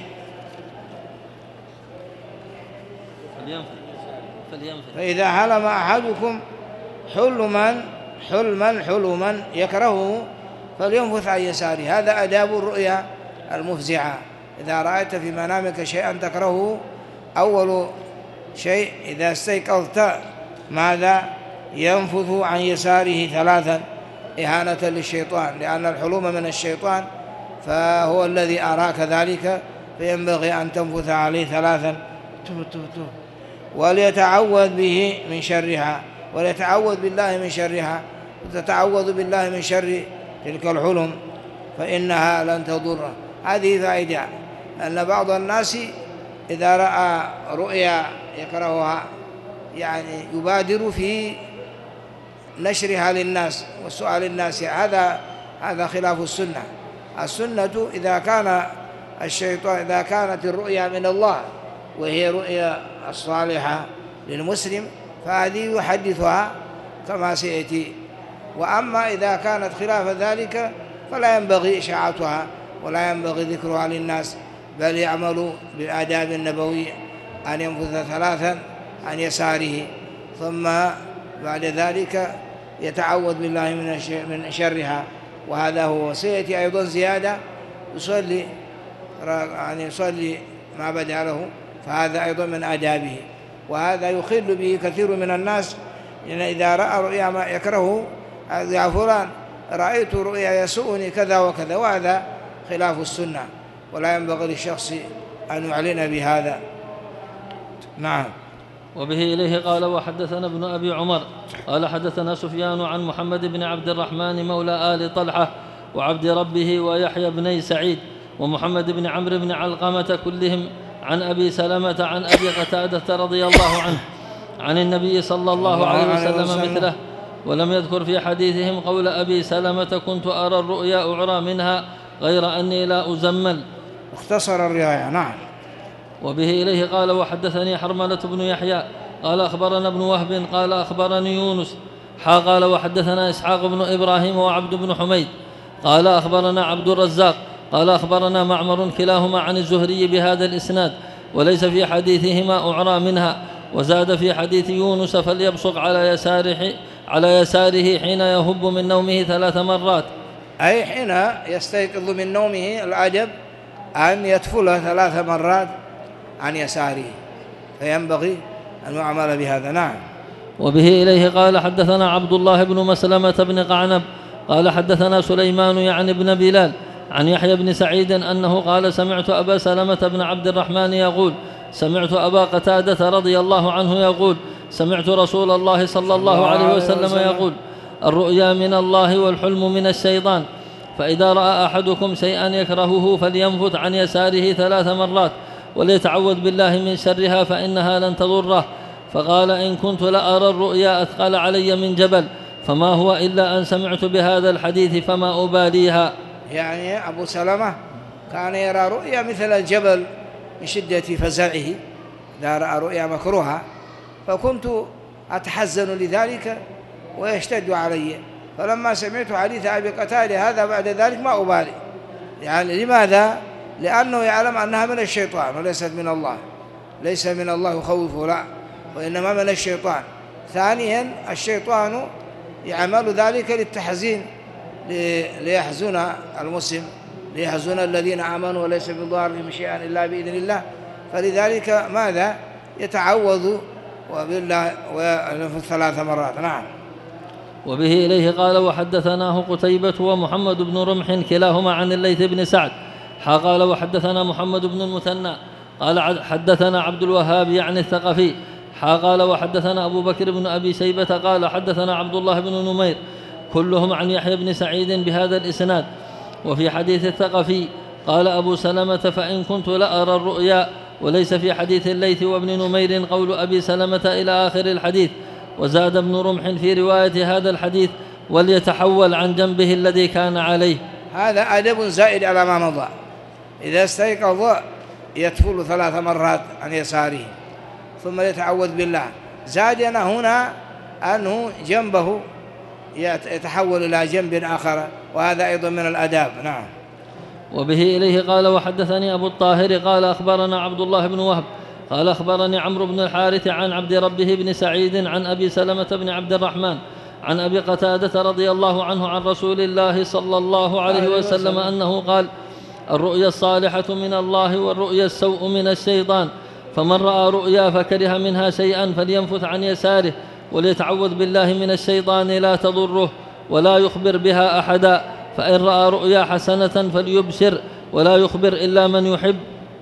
فإذا حلم أحدكم حلما حلما حلما يكرهه فلينفث عن يساره. هذا آداب الرؤيا المفزعة. إذا رأيت في منامك شيئا تكرهه أول شيء إذا استيقظت ماذا؟ ينفث عن يساره ثلاثا إهانة للشيطان، لأن الحلم من الشيطان فهو الذي أراك ذلك، فينبغي أن تنفث عليه ثلاثا وليتعوذ به من شرها، وليتعوذ بالله من شرها، وتتعوذ بالله من شر تلك الحلم فإنها لن تضره. هذه فائدة، أن بعض الناس إذا رأى رؤيا يكرهها يعني يبادر في نشرها للناس وسؤال الناس، هذا هذا خلاف السنة. السنة إذا كان الشيطان إذا كانت الرؤيا من الله وهي رؤيا الصالحة للمسلم فهذه يحدثها كما سيأتي. وأما إذا كانت خلاف ذلك فلا ينبغي إشاعتها ولا ينبغي ذكرها للناس، بل يعمل بالآداب النبوية أن ينفث ثلاثا عن يساره، ثم بعد ذلك يتعوذ بالله من شرها. وهذا هو. سيأتي أيضا زيادة يصلي يعني يصلي ما بدا له، فهذا أيضا من آدابه. وهذا يخل به كثير من الناس، لأن إذا رأى رؤيا ما يكرهه يا فلان رأيت رؤيا يسوءني كذا وكذا، وهذا خلاف السنة، ولا ينبغي للشخص أن يعلن بهذا. نعم. وبه إليه قال وحدثنا ابن أبي عمر قال حدثنا سفيان عن محمد بن عبد الرحمن مولى آل طلحة وعبد ربه ويحيى بن سعيد ومحمد بن عمرو بن علقمة كلهم عن أبي سلمة عن أبي قتادة رضي الله عنه عن النبي صلى الله عليه وسلم مثله، ولم يذكر في حديثهم قول أبي سلمة كنت أرى الرؤيا أعرى منها غير أني لا أزمل. اختصر الرواية. نعم. وبه إليه قال وحدثني حرملة بن يحيى قال أخبرنا ابن وهب قال أخبرني يونس حا قال وحدثنا إسحاق بن إبراهيم وعبد بن حميد قال أخبرنا عبد الرزاق قال أخبرنا معمر كلاهما عن الزهري بهذا الإسناد، وليس في حديثهما أعرى منها. وزاد في حديث يونس فليبصق على يساره على يساره حين يهب من نومه ثلاث مرات، أي حين يستيقظ من نومه الأدب أن يتفل ثلاث مرات عن يساره، فينبغي أن يعمل بهذا. نعم. وبه إليه قال حدثنا عبد الله بن مسلمة بن قعنب قال حدثنا سليمان يعني بن بلال عن يحيى بن سعيد أنه قال سمعت أبا سلمة بن عبد الرحمن يقول سمعت أبا قتادة رضي الله عنه يقول سمعت رسول الله صلى الله عليه وسلم يقول الرؤيا من الله والحلم من الشيطان، فإذا رأى أحدكم شيئا يكرهه فلينفث عن يساره ثلاث مرات وليتعوذ بالله من شرها فإنها لن تضره. فقال إن كنت لأرى الرؤيا أثقل علي من جبل، فما هو إلا أن سمعت بهذا الحديث فما أباليها. يعني أبو سلمة كان يرى رؤيا مثل الجبل من شدة فزعه إذا رأى رؤيا مكروهة، فكنت أتحزن لذلك ويشتد علي، فلما سمعت حديث أبي قتادة هذا بعد ذلك ما أبالي. يعني لماذا؟ لأنه يعلم أنها من الشيطان وليست من الله، ليس من الله يخوفه، لا، وإنما من الشيطان. ثانيا الشيطان يعمل ذلك للتحزين، ليحزن المسلم، ليحزن الذين آمنوا وليس بضارهم شيئا إلا بإذن الله. فلذلك ماذا؟ يتعوذ وبالله وينفث ثلاث مرات. نعم. وبه إليه قال وحدثناه قتيبة ومحمد بن رمح كلاهما عن الليث بن سعد حا قال وحدثنا محمد بن المثنى قال حدثنا عبد الوهاب يعني الثقفي حا قال وحدثنا أبو بكر بن أبي شيبة قال حدثنا عبد الله بن نمير كلهم عن يحيى بن سعيد بهذا الإسناد. وفي حديث الثقفي قال أبو سلمة فإن كنت لأرى الرؤيا، وليس في حديث الليث وابن نمير قول أبي سلمة إلى آخر الحديث. وزاد ابن رمح في رواية هذا الحديث وليتحول عن جنبه الذي كان عليه. هذا أدب زائد على ما مضى. إذا استيقظ يتفل ثلاث مرات عن يساره ثم يتعوذ بالله. زادنا هنا أنه جنبه يتحول إلى جنب آخر، وهذا أيضا من الأداب. نعم. وبه إليه قال وحدثني أبو الطاهر قال أخبرنا عبد الله بن وهب قال أخبرني عمرو بن الحارث عن عبد ربه بن سعيد عن أبي سلمة بن عبد الرحمن عن أبي قتادة رضي الله عنه عن رسول الله صلى الله عليه وسلم أنه قال الرؤيا الصالحة من الله والرؤيا السوء من الشيطان، فمن رأى رؤيا فكره منها شيئا فلينفث عن يساره وليتعوذ بالله من الشيطان لا تضره ولا يخبر بها أحدا، فإن رأى رؤيا حسنة فليبشر ولا يخبر إلا من يحب.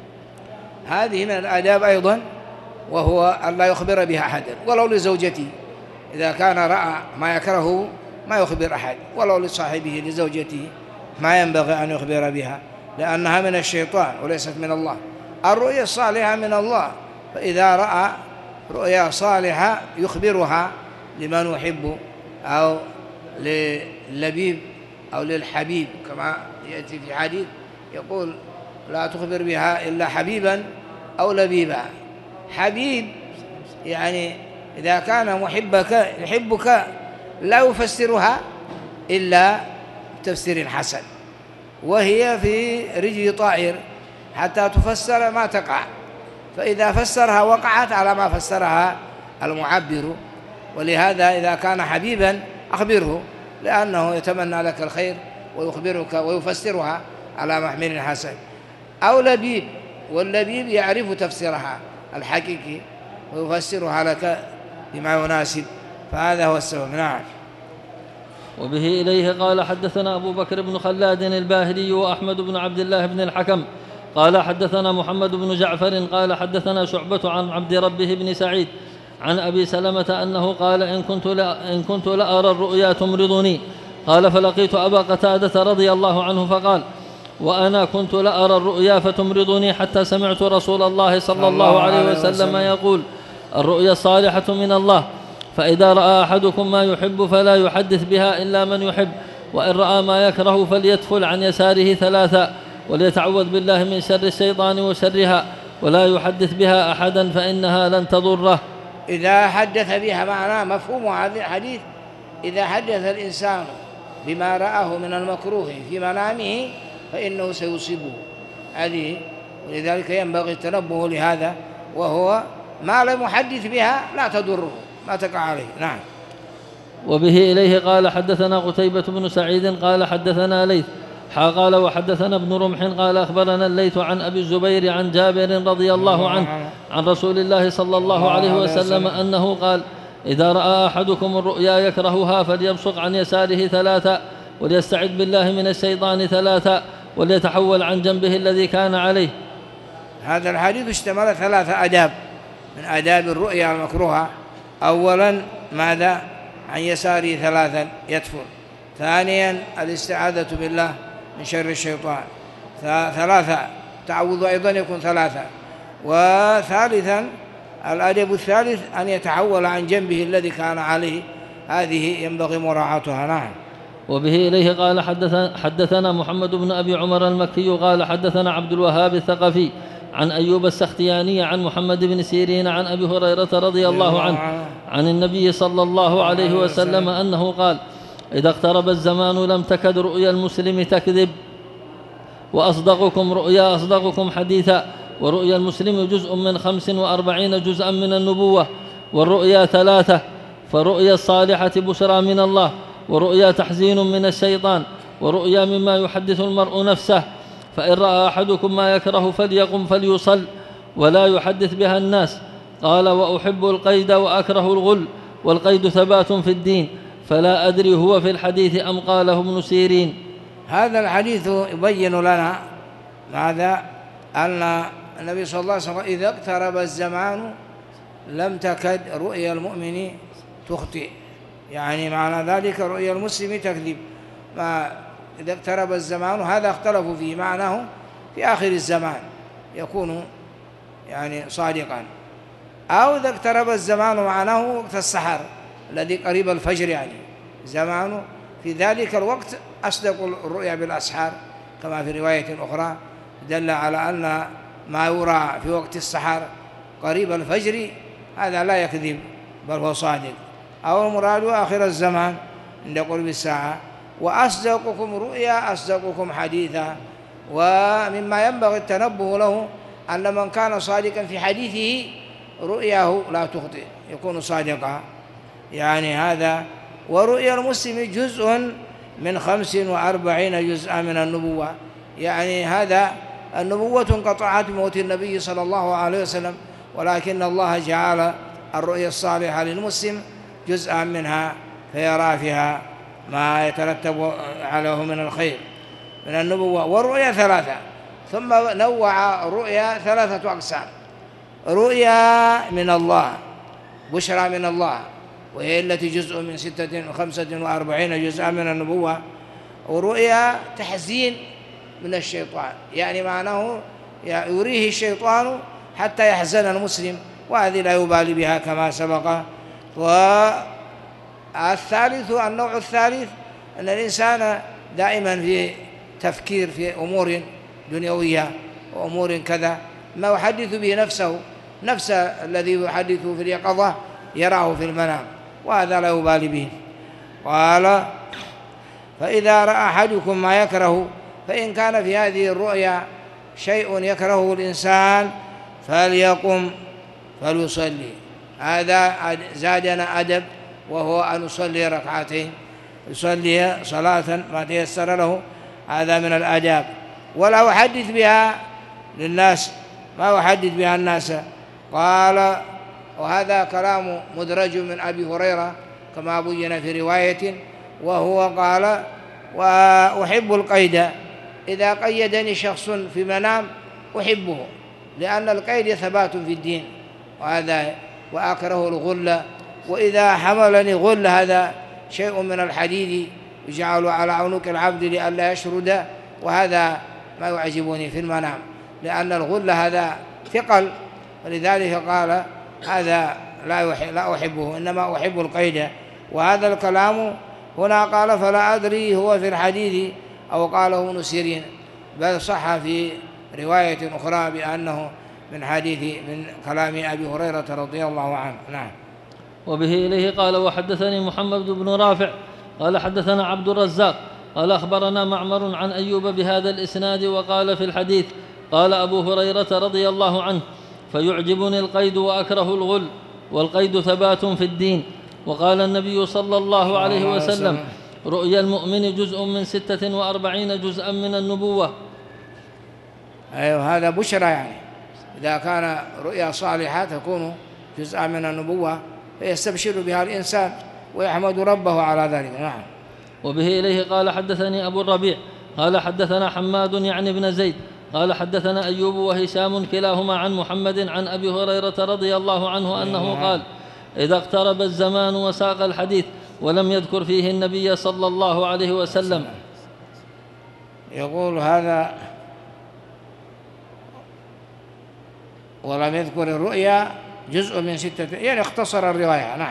هذه من الآداب أيضا، وهو أن لا يخبر بها أحدا ولو لزوجته. إذا كان رأى ما يكرهه ما يخبر أحد، ولو لصاحبه لزوجته ما ينبغي أن يخبر بها، لأنها من الشيطان وليست من الله. الرؤيا الصالحة من الله، فإذا رأى رؤيا صالحة يخبرها لمن يحب أو للبيب أو للحبيب، كما يأتي في حديث يقول لا تخبر بها إلا حبيبا أو لبيبا، حبيب يعني إذا كان محبك يحبك لا يفسرها إلا بتفسير حسن، وهي في رجل طائر حتى تفسر ما تقع، فإذا فسرها وقعت على ما فسرها المعبر. ولهذا إذا كان حبيبا أخبره، لأنه يتمنى لك الخير ويخبرك ويفسرها على محمل حسن. أو لبيب، واللبيب يعرف تفسيرها الحقيقي ويفسرها لك بما يناسب، فهذا هو السبب. نعم. وبه إليه قال حدثنا أبو بكر بن خلاد الباهلي وأحمد بن عبد الله بن الحكم قال حدثنا محمد بن جعفر قال حدثنا شعبة عن عبد ربه بن سعيد عن أبي سلمة أنه قال إن كنت, لا إن كنت لأرى الرؤيا تمرضني. قال فلقيت أبا قتادة رضي الله عنه فقال وأنا كنت لأرى الرؤيا فتمرضني حتى سمعت رسول الله صلى الله عليه وسلم يقول الرؤيا الصالحة من الله، فإذا رأى أحدكم ما يحب فلا يحدث بها إلا من يحب، وإن رأى ما يكره فليتفل عن يساره ثلاثا وليتعوذ بالله من شر الشيطان وشرها ولا يحدث بها أحدا فإنها لن تضره. إذا حدث بها معناه مفهوم هذا الحديث، إذا حدث الإنسان بما رآه من المكروه في منامه فإنه سيصيبه هذه، ولذلك ينبغي التنبه لهذا، وهو ما لم يحدث بها لا تضره ما تقع عليه. نعم. وبه إليه قال حدثنا قتيبة بن سعيد قال حدثنا ليث قال وحدثنا ابن رمح قال أخبرنا الليث عن أبي الزبير عن جابر رضي الله عنه عن رسول الله صلى الله عليه وسلم أنه قال إذا رأى أحدكم الرؤيا يكرهها فليبصق عن يساره ثلاثا وليستعذ بالله من الشيطان ثلاثا وليتحول عن جنبه الذي كان عليه. هذا الحديث اشتمل ثلاثة آداب من آداب الرؤيا المكروهة. أولا ماذا؟ عن يساره ثلاثا يدفن. ثانيا الاستعاذة بالله من شر الشيطان. ثلاثة تعوذ أيضا يكون ثلاثة. وثالثا الأدب الثالث أن يتحول عن جنبه الذي كان عليه، هذه ينبغي مراعاتها. نعم. وبه إليه قال حدثنا, حدثنا محمد بن أبي عمر المكي قال حدثنا عبد الوهاب الثقفي عن أيوب السختياني عن محمد بن سيرين عن أبي هريرة رضي الله عنه عن النبي صلى الله عليه وسلم أنه قال إذا اقترب الزمان لم تكد رؤيا المسلم تكذب، وأصدقكم رؤيا أصدقكم حديثا، ورؤيا المسلم جزء من خمس وأربعين جزءا من النبوة، والرؤيا ثلاثة، فرؤيا الصالحة بشرى من الله، ورؤيا تحزين من الشيطان، ورؤيا مما يحدث المرء نفسه، فإن رأى أحدكم ما يكره فليقم فليصل ولا يحدث بها الناس. قال وأحب القيد وأكره الغل، والقيد ثبات في الدين، فلا أدري هو في الحديث أم قاله ابن سيرين. هذا الحديث يبين لنا ماذا؟ أن النبي صلى الله عليه وسلم إذا اقترب الزمان لم تكد رؤيا المؤمن تخطئ، يعني معنى ذلك رؤيا المسلم تكذب. ما إذا اقترب الزمان هذا اختلفوا فيه، معناه في آخر الزمان يكون يعني صادقا، أو إذا اقترب الزمان معناه وقت السحر الذي قريب الفجر، يعني زمان في ذلك الوقت أصدق الرؤيا بالأسحار، كما في رواية أخرى دل على أن ما يرى في وقت السحر قريب الفجر هذا لا يكذب بل هو صادق، أو المراد آخر الزمان عند قرب الساعة. وأصدقكم رؤيا أصدقكم حديثا، ومما ينبغي التنبه له أن من كان صادقا في حديثه رؤياه لا تخطئ، يكون صادقا، يعني هذا. ورؤيا المسلم جزء من خمس وأربعين جزءا من النبوة، يعني هذا النبوة انقطعت بموت النبي صلى الله عليه وسلم، ولكن الله جعل الرؤيا الصالحة للمسلم جزءا منها فيرى فيها ما يترتب عليه من الخير من النبوة. والرؤيا ثلاثة، ثم نوع رؤيا ثلاثة أقسام: رؤيا من الله بشرى من الله، وهي التي جزء من ستة وخمسة وأربعين جزءا من النبوة. ورؤيا تحزين من الشيطان، يعني معناه يريه الشيطان حتى يحزن المسلم، وهذه لا يبالي بها كما سبق. والثالث النوع الثالث أن الإنسان دائما في تفكير في أمور دنيوية وأمور كذا ما يحدث به نفسه نفس الذي يحدثه في اليقظة يراه في المنام، وهذا لا يبالي به. قال: فإذا رأى أحدكم ما يكره، فإن كان في هذه الرؤيا شيء يكرهه الإنسان فليقم فليصلي. هذا زادنا أدب، وهو أن يصلي ركعتين، يصلي صلاة ما تيسر له، هذا من الآداب. ولا أحدث بها للناس، ما أحدث بها الناس. قال: وهذا كلام مدرج من أبي هريرة كما بين في رواية، وهو قال: وأحب القيد، إذا قيدني شخص في منام أحبه، لأن القيد ثبات في الدين، وهذا وأكره الغل، وإذا حملني غل هذا شيء من الحديد يجعل على عنق العبد لئلا يشرد، وهذا ما يعجبني في المنام، لأن الغل هذا ثقل، ولذلك قال: هذا لا أحبه، إنما أحب القيد. وهذا الكلام هنا قال: فلا أدري هو في الحديث أو قاله ابن سيرين، بل صح في رواية أخرى بأنه من حديث من كلام أبي هريرة رضي الله عنه. نعم. وبه إليه قال: وحدثني محمد بن رافع قال حدثنا عبد الرزاق قال أخبرنا معمر عن أيوب بهذا الإسناد، وقال في الحديث: قال أبو هريرة رضي الله عنه: فيعجبني القيد وأكره الغل، والقيد ثبات في الدين. وقال النبي صلى الله عليه وسلم: رؤيا المؤمن جزء من ستة وأربعين جزءا من النبوة. أيوه، هذا بشرى، يعني إذا كان رؤيا صالحة تكون جزءا من النبوة فيستبشر بها الإنسان ويحمد ربه على ذلك. نعم. وبه إليه قال: حدثني أبو الربيع قال حدثنا حماد يعني بن زيد قال حدثنا أيوب وهشام كلاهما عن محمد عن أبي هريرة رضي الله عنه أنه قال: إذا اقترب الزمان، وساق الحديث ولم يذكر فيه النبي صلى الله عليه وسلم. يقول هذا ولم يذكر الرؤيا جزء من ستة، يعني اختصر الرواية. نعم.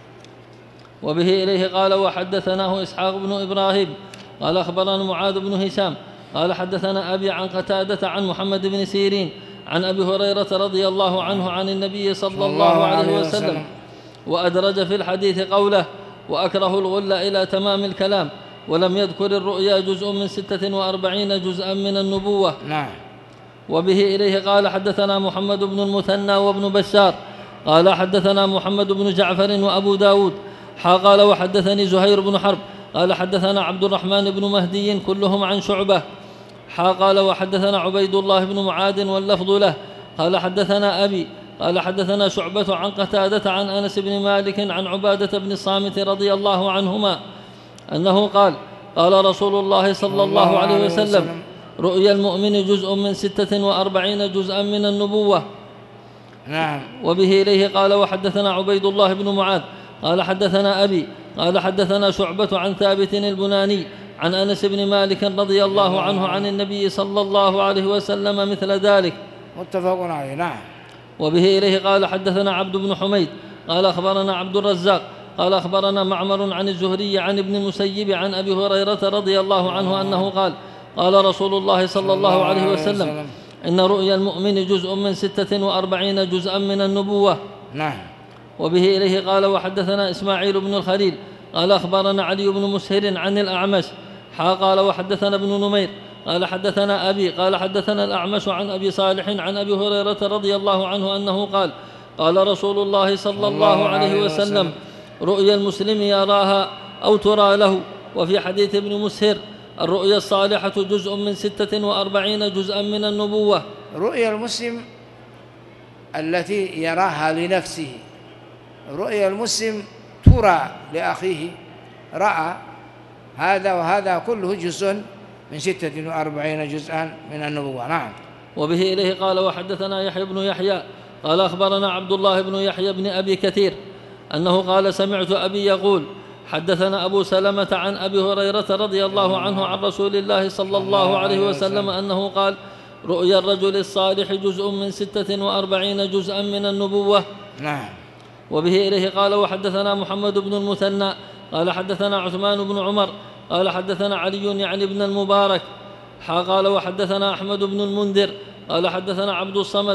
وبه إليه قال: وحدثناه إسحاق بن إبراهيم قال أخبرنا معاذ بن هشام قال حدثنا أبي عن قتادة عن محمد بن سيرين عن أبي هريرة رضي الله عنه عن النبي صلى الله عليه وسلم، وأدرج في الحديث قوله: وأكره الغل إلى تمام الكلام، ولم يذكر الرؤيا جزء من ستة وأربعين جزءا من النبوة. نعم. وبه إليه قال: حدثنا محمد بن المثنى وابن بشار قال حدثنا محمد بن جعفر وأبو داود قال: وحدثني زهير بن حرب قال حدثنا عبد الرحمن بن مهدي كلهم عن شعبة قال: وحدثنا عبيد الله بن معاذ واللفظ له قال حدثنا أبي قال حدثنا شعبة عن قتادة عن أنس بن مالك عن عبادة بن الصامت رضي الله عنهما أنه قال: قال رسول الله صلى الله عليه وسلم: رؤيا المؤمن جزء من ستة وأربعين جزءا من النبوة. نعم. وبه إليه قال: وحدثنا عبيد الله بن معاذ قال حدثنا أبي قال حدثنا شعبة عن ثابت البناني عن أنس بن مالك رضي الله عنه عن النبي صلى الله عليه وسلم مثل ذلك، متفق عليه. نعم. وبه إليه قال: حدثنا عبد بن حميد قال أخبرنا عبد الرزاق قال أخبرنا معمر عن الزهري عن ابن المسيب عن أبي هريرة رضي الله عنه أنه قال: قال رسول الله صلى الله عليه وسلم: إن رؤيا المؤمن جزء من ستة وأربعين جزءا من النبوة. نعم. وبه إليه قال: وحدثنا إسماعيل بن الخليل قال أخبرنا علي بن مسهر عن الأعمش قال: وحدثنا ابن نمير قال حدثنا أبي قال حدثنا الأعمش عن أبي صالح عن أبي هريرة رضي الله عنه أنه قال: قال رسول الله صلى الله عليه وسلم: رؤيا المسلم يراها أو ترى له. وفي حديث ابن مسهر: الرؤيا الصالحة جزء من ستة وأربعين جزءا من النبوة. رؤيا المسلم التي يراها لنفسه، رؤيا المسلم ترى لأخيه، رأى هذا وهذا كله جزء من ستة وأربعين جزءا من النبوة. نعم. وبه إليه قال: وحدثنا يحيى بن يحيى قال أخبرنا عبد الله بن يحيى بن أبي كثير أنه قال: سمعت أبي يقول: حدثنا أبو سلمة عن أبي هريرة رضي الله عنه عن رسول الله صلى الله عليه وسلم أنه قال: رؤيا الرجل الصالح جزء من ستة وأربعين جزءا من النبوة. نعم. وبه إليه قال: وحدثنا محمد بن المثنى قال حدثنا عثمان بن عمر قال حدثنا علي يعني ابن المبارك قال: وحدثنا أحمد بن المنذر قال حدثنا عبد الصمد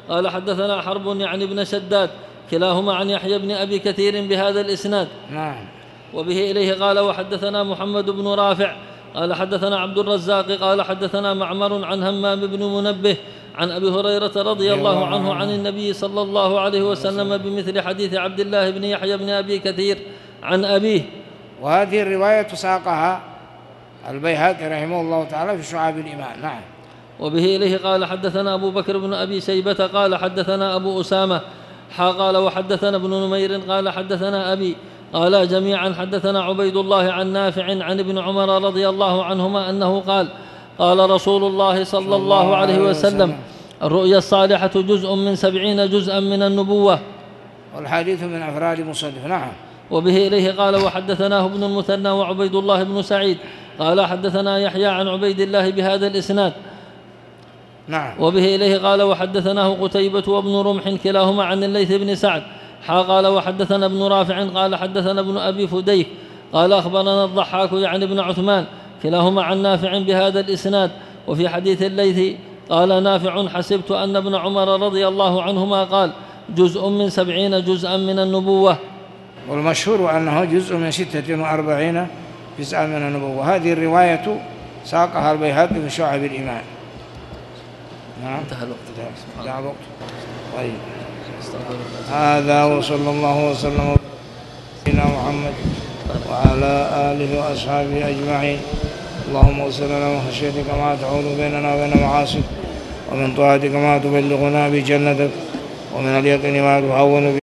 قال حدثنا حرب يعني ابن شداد كلاهما عن يحيى بن أبي كثير بهذا الإسناد. نعم. وبه إليه قال وحدثنا محمد بن رافع قال حدثنا عبد الرزاق قال حدثنا معمر عن همام بن منبه عن أبي هريرة رضي الله عنه عن النبي صلى الله عليه وسلم بمثل حديث عبد الله بن يحيى بن أبي كثير عن أبيه. وهذه الرواية ساقها البيهقي رحمه الله تعالى في شعاب الإيمان. نعم. وبه إليه قال حدثنا أبو بكر بن أبي شيبة قال حدثنا أبو أسامة حا قال وحدثنا ابن نمير قال حدثنا أبي قال جميعا حدثنا عبيد الله عن نافع عن ابن عمر رضي الله عنهما أنه قال قال رسول الله صلى الله عليه وسلم الرؤيا الصالحة جزء من سبعين جزءا من النبوة. والحديث من أفراد مصنف. نعم. وبه إليه قال وحدثناه ابن المثنى وعبيد الله بن سعيد قال حدثنا يحيى عن عبيد الله بهذا الإسناد. نعم. وبه إليه قال وحدثناه قتيبة وابن رمح كلاهما عن الليث بن سعد حا قال وحدثنا ابن رافع قال حدثنا ابن أبي فديك قال أخبرنا الضحاك يعني ابن عثمان كلاهما عن نافع بهذا الإسناد. وفي حديث الليث قال نافع حسبت أن ابن عمر رضي الله عنهما قال جزء من سبعين جزءا من النبوة. والمشهور أنه جزء من ستة وأربعين جزءا من النبوة. هذه الرواية ساقها البيهقي في شعب الإيمان. نعم. انتهى الوقت. انتهى الوقت. طيب. هذا وصلى الله وسلم على سيدنا محمد وعلى آله وأصحابه أجمعين. اللهم اغفر لنا من خشيتك ما تحول بيننا وبين معاصيك ومن طاعتك ما تبلغنا بجنتك ومن اليقين ما تهون